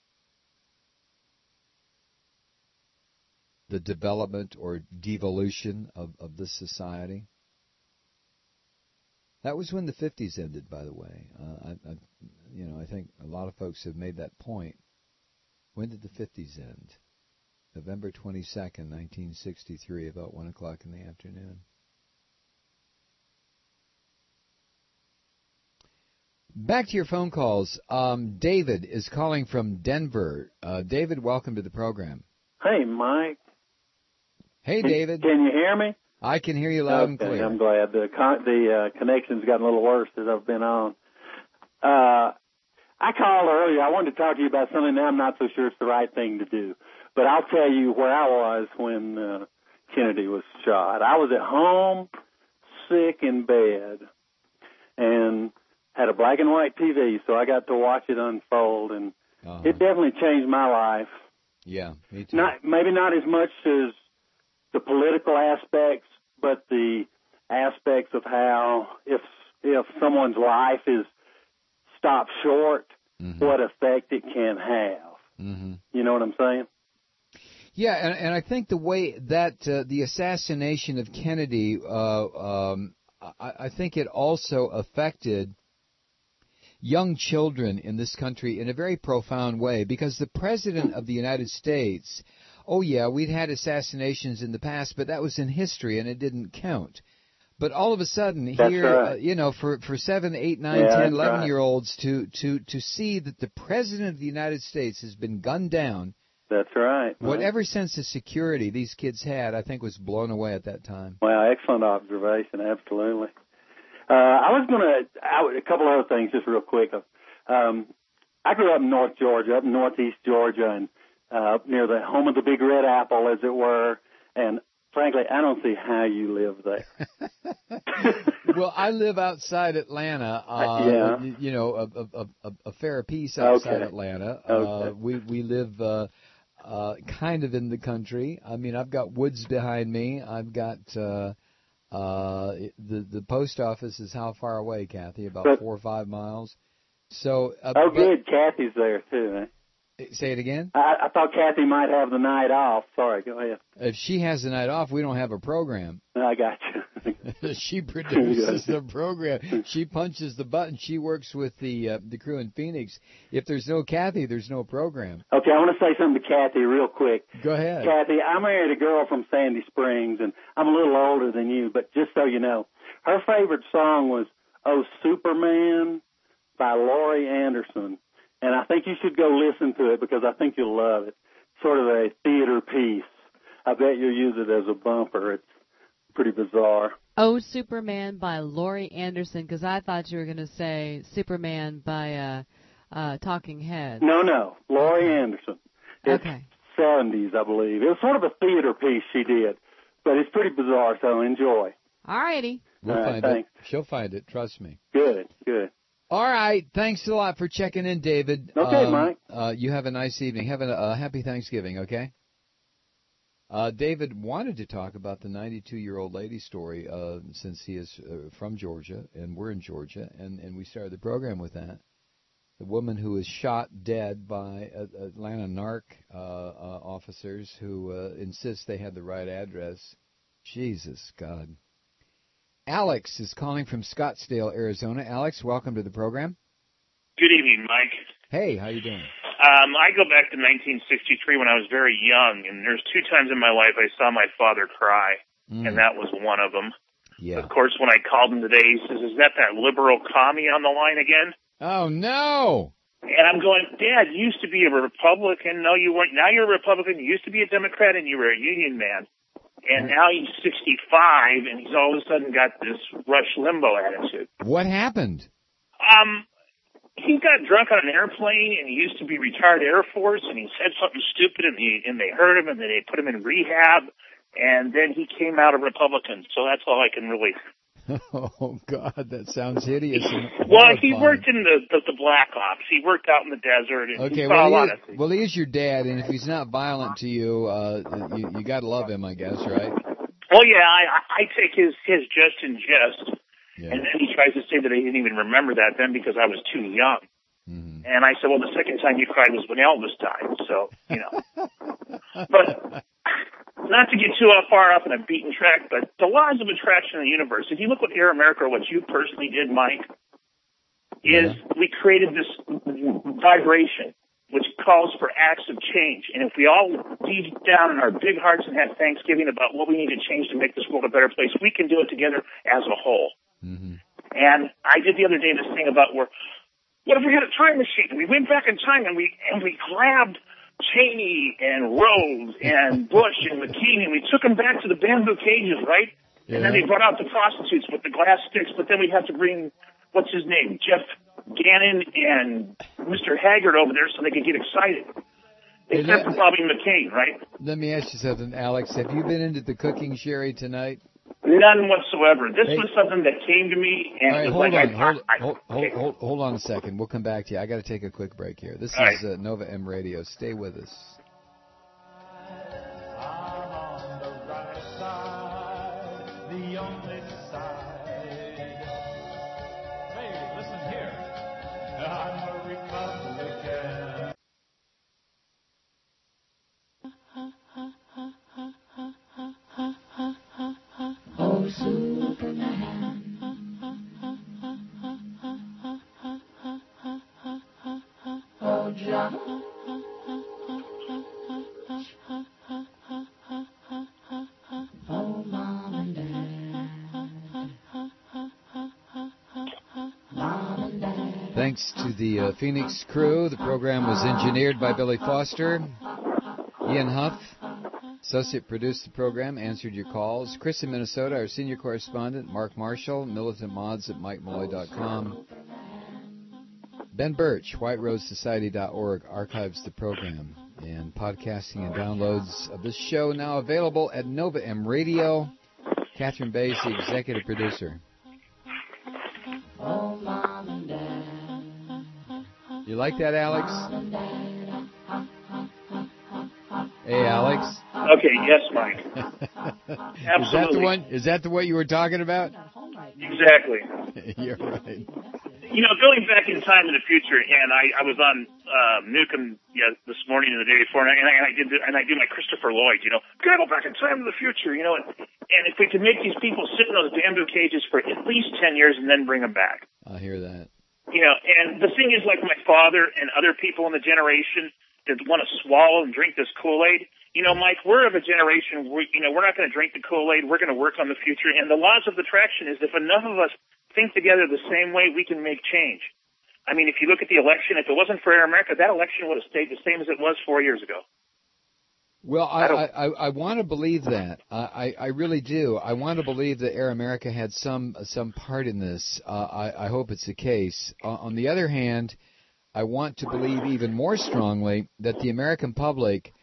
the development or devolution of, of this society. That was when the fifties ended, by the way. Uh, I, I, you know, I think a lot of folks have made that point. When did the fifties end? November twenty-second, nineteen sixty-three, about one o'clock in the afternoon. Back to your phone calls. Um, David is calling from Denver. Uh, David, welcome to the program. Hey, Mike. Hey, David. Can you hear me? I can hear you loud okay, and clear. I'm glad. The con- the uh, connection's gotten a little worse as I've been on. Uh, I called earlier. I wanted to talk to you about something that I'm not so sure it's the right thing to do. But I'll tell you where I was when uh, Kennedy was shot. I was at home, sick in bed, and had a black and white T V, so I got to watch it unfold, and uh-huh. it definitely changed my life. Yeah, me too. Not maybe not as much as the political aspects, but the aspects of how if if someone's life is stopped short, mm-hmm. what effect it can have. Mm-hmm. You know what I'm saying? Yeah, and, and I think the way that uh, the assassination of Kennedy, uh, um, I, I think it also affected young children in this country in a very profound way, because the President of the United States, oh yeah, we'd had assassinations in the past, but that was in history and it didn't count. But all of a sudden, that's here, right. uh, you know, for, for seven, eight, nine, yeah, ten, eleven-year-olds right. to, to, to see that the President of the United States has been gunned down. That's right. Whatever right. sense of security these kids had, I think, was blown away at that time. Well, excellent observation, absolutely. Uh, I was going to, a couple other things just real quick. Um, I grew up in North Georgia, up in northeast Georgia, and uh, near the home of the Big Red Apple, as it were, and frankly, I don't see how you live there. Well, I live outside Atlanta, uh, yeah. you know, a, a, a, a fair piece outside okay. Atlanta. Okay. Uh, we, we live uh, uh, kind of in the country. I mean, I've got woods behind me. I've got... Uh, Uh, the the post office is how far away, Kathy? About but, four or five miles. So. Uh, oh, but, good. Kathy's there too. Eh? Say it again. I, I thought Kathy might have the night off. Sorry, go ahead. If she has the night off, we don't have a program. I got you. She produces the program. She punches the button. She works with the uh, the crew in Phoenix. If there's no Kathy, there's no program. Okay, I want to say something to Kathy real quick. Go ahead. Kathy, I married a girl from Sandy Springs, and I'm a little older than you, but just so you know, her favorite song was "Oh Superman" by Laurie Anderson, and I think you should go listen to it because I think you'll love it. Sort of a theater piece. I bet you'll use it as a bumper. It's pretty bizarre. Oh, Superman by Laurie Anderson, because I thought you were going to say Superman by uh, uh, Talking Heads. No, no, Laurie okay. Anderson. It's okay. seventies, I believe. It was sort of a theater piece she did, but it's pretty bizarre, so enjoy. All righty. We'll All right, find thanks. it. She'll find it, trust me. Good, good. All right, thanks a lot for checking in, David. Okay, um, Mike. Uh, you have a nice evening. Have a uh, happy Thanksgiving, okay? Uh, David wanted to talk about the ninety-two-year-old lady story uh, since he is uh, from Georgia, and we're in Georgia, and, and we started the program with that. The woman who was shot dead by uh, Atlanta narc uh, uh, officers who uh, insist they had the right address. Jesus, God. Alex is calling from Scottsdale, Arizona. Alex, welcome to the program. Good evening, Mike. Hey, how you doing? Um, I go back to nineteen sixty-three when I was very young, and there's two times in my life I saw my father cry, mm. and that was one of them. Yeah. Of course, when I called him today, he says, "Is that that liberal commie on the line again?" Oh, no! And I'm going, "Dad, you used to be a Republican. No, you weren't. Now you're a Republican. You used to be a Democrat, and you were a union man. And now he's sixty-five, and he's all of a sudden got this Rush Limbaugh attitude." What happened? Um... He got drunk on an airplane, and he used to be retired Air Force, and he said something stupid, and, he, and they heard him, and then they put him in rehab, and then he came out a Republican. So that's all I can really... Oh, God, that sounds hideous. Well, he worked in the, the, the Black Ops. He worked out in the desert, and okay, he saw well, a lot he, of things. Well, he is your dad, and if he's not violent to you, uh, you, you got to love him, I guess, right? Well, yeah, I, I take his, his just in jest. Yeah. And then he tries to say that I didn't even remember that then because I was too young. Mm-hmm. And I said, well, the second time you cried was when Elvis died. So, you know. But not to get too far up in a beaten track, but the laws of attraction in the universe, if you look what Air America, or what you personally did, Mike, is yeah. we created this vibration, which calls for acts of change. And if we all deep down in our big hearts and have Thanksgiving about what we need to change to make this world a better place, we can do it together as a whole. Mm-hmm. And I did the other day this thing about where, what if we had a time machine? We went back in time and we and we grabbed Cheney and Rose and Bush and McCain, and we took them back to the bamboo cages, right? Yeah. And then they brought out the prostitutes with the glass sticks, but then we'd have to bring, what's his name, Jeff Gannon and Mister Haggard over there so they could get excited. Except for Bobby McCain, right? Let me ask you something, Alex. Have you been into the cooking sherry tonight? None whatsoever. This hey. was something that came to me, and right, it was hold like on, I, hold, I, hold, I, hold, hold, hold, hold on a second. We'll come back to you. I got to take a quick break here. This All is uh, Nova M Radio. Stay with us. The only side. Hey, listen here. I'm a Republican. Oh, Superman. Oh, John. Oh, Mom and Dad. Mom and Dad. Thanks to the uh, Phoenix crew. The program was engineered by Billy Foster. Ian Huff, associate, produced the program, answered your calls. Chris in Minnesota, our senior correspondent. Mark Marshall, militant mods at mike malloy dot com. Ben Birch, white rose society dot org, archives the program. And podcasting and downloads of this show now available at Nova M Radio. Catherine Bays, the executive producer. Oh, Mom and Dad. You like that, Alex? Hey, Alex. Okay, yes, Mike. Absolutely. Is that the one? Is that the one you were talking about? Exactly. You're right. You know, going back in time in the future, and I, I was on uh, Newcomb yeah, this morning and the day before, and I, and I, and I did the, and I do my Christopher Lloyd. You know, gotta go back in time to the future. You know, and, and if we could make these people sit in those bamboo cages for at least ten years and then bring them back. I hear that. You know, and the thing is, like my father and other people in the generation that want to swallow and drink this Kool-Aid. You know, Mike, we're of a generation where, you know, we're not going to drink the Kool-Aid. We're going to work on the future. And the laws of attraction is if enough of us think together the same way, we can make change. I mean, if you look at the election, if it wasn't for Air America, that election would have stayed the same as it was four years ago. Well, I I, I, I want to believe that. I, I really do. I want to believe that Air America had some some part in this. Uh, I, I hope it's the case. Uh, on the other hand, I want to believe even more strongly that the American public,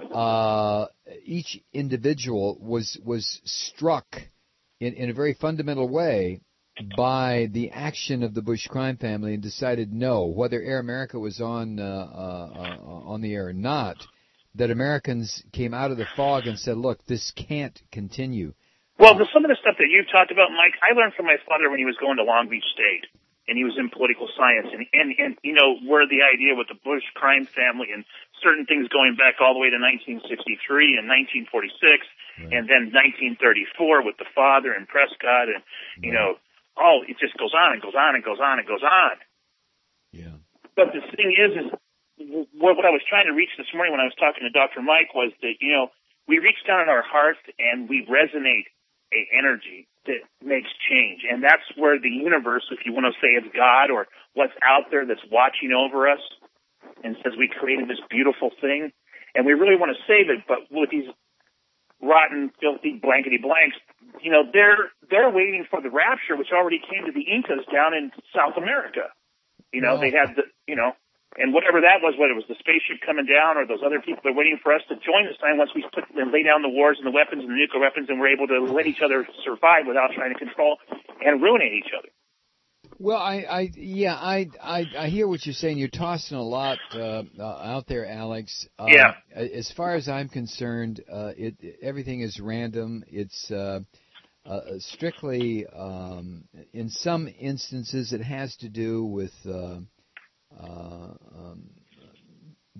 uh, each individual was was struck in, in a very fundamental way by the action of the Bush crime family and decided no, whether Air America was on uh, uh, on the air or not, that Americans came out of the fog and said, look, this can't continue. Well, the, some of the stuff that you've talked about, Mike, I learned from my father when he was going to Long Beach State, and he was in political science, and, and, and you know, where the idea with the Bush crime family and certain things going back all the way to nineteen sixty-three and nineteen forty-six, right. And then nineteen thirty-four with the father and Prescott, and, you right. know, oh, it just goes on and goes on and goes on and goes on. Yeah. But the thing is, is what I was trying to reach this morning when I was talking to Doctor Mike was that, you know, we reach down in our hearts and we resonate a energy that makes change. And that's where the universe, if you want to say it's God or what's out there that's watching over us and says we created this beautiful thing and we really want to save it, but with these rotten, filthy, blankety blanks, you know, they're they're waiting for the rapture, which already came to the Incas down in South America. You know, oh. they had the, you know, and whatever that was, whether it was the spaceship coming down or those other people, they're waiting for us to join this time once we put and lay down the wars and the weapons and the nuclear weapons, and we're able to let each other survive without trying to control and ruining each other. Well, I, I yeah, I, I, I hear what you're saying. You're tossing a lot uh, uh, out there, Alex. Uh, yeah. As far as I'm concerned, uh, it everything is random. It's uh, uh, strictly, um, in some instances, it has to do with uh, uh, um,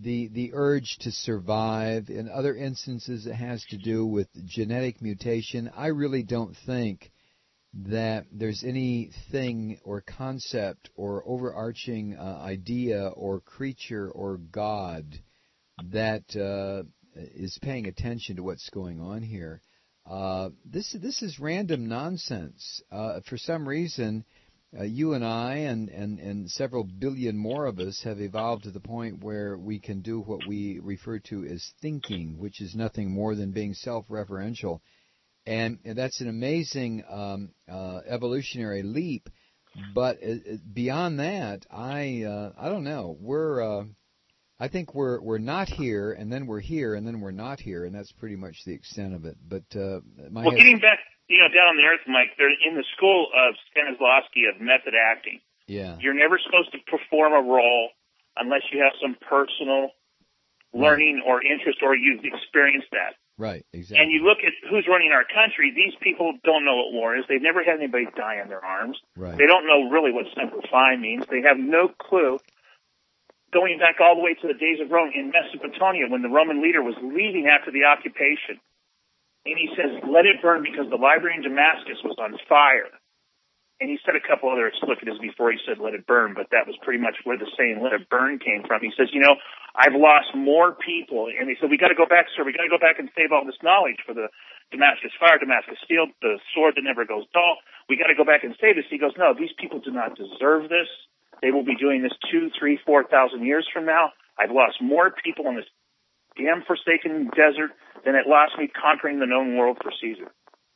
the the urge to survive. In other instances, it has to do with genetic mutation. I really don't think that there's anything or concept or overarching uh, idea or creature or God that uh, is paying attention to what's going on here. Uh, this this is random nonsense. Uh, for some reason, uh, you and I and, and, and several billion more of us have evolved to the point where we can do what we refer to as thinking, which is nothing more than being self-referential. And that's an amazing um, uh, evolutionary leap. But uh, beyond that, I uh, I don't know. We're uh, I think we're we're not here, and then we're here, and then we're not here, and that's pretty much the extent of it. But uh, my well, head... getting back, you know, down on the earth, Mike, they're in the school of Stanislavski of method acting. Yeah. You're never supposed to perform a role unless you have some personal learning or interest, or you've experienced that. Right, exactly. And you look at who's running our country, these people don't know what war is. They've never had anybody die in their arms. Right. They don't know really what Semper Fi means. They have no clue. Going back all the way to the days of Rome in Mesopotamia, when the Roman leader was leaving after the occupation, and he says, let it burn because the library in Damascus was on fire. And he said a couple other explicatives before he said let it burn, but that was pretty much where the saying let it burn came from. He says, you know, I've lost more people. And he said, we got to go back, sir. We got to go back and save all this knowledge for the Damascus fire, Damascus steel, the sword that never goes dull. We got to go back and save this. He goes, no, these people do not deserve this. They will be doing this two, three, four thousand years from now. I've lost more people in this damn forsaken desert than it lost me conquering the known world for Caesar.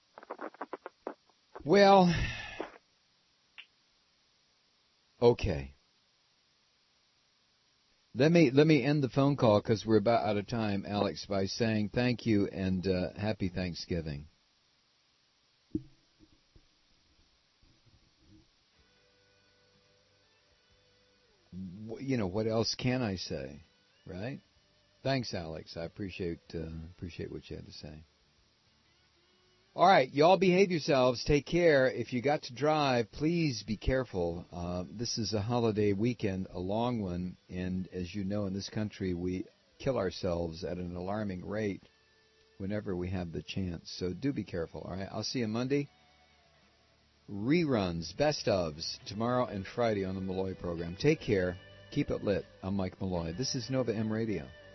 Well, okay. Let me let me end the phone call because we're about out of time, Alex, by saying thank you and uh, happy Thanksgiving. You know, what else can I say, right? Thanks, Alex. I appreciate uh, appreciate what you had to say. All right, y'all behave yourselves. Take care. If you got to drive, please be careful. Uh, this is a holiday weekend, a long one, and as you know, in this country, we kill ourselves at an alarming rate whenever we have the chance. So do be careful, all right? I'll see you Monday. Reruns, best ofs, tomorrow and Friday on the Malloy program. Take care. Keep it lit. I'm Mike Malloy. This is Nova M Radio.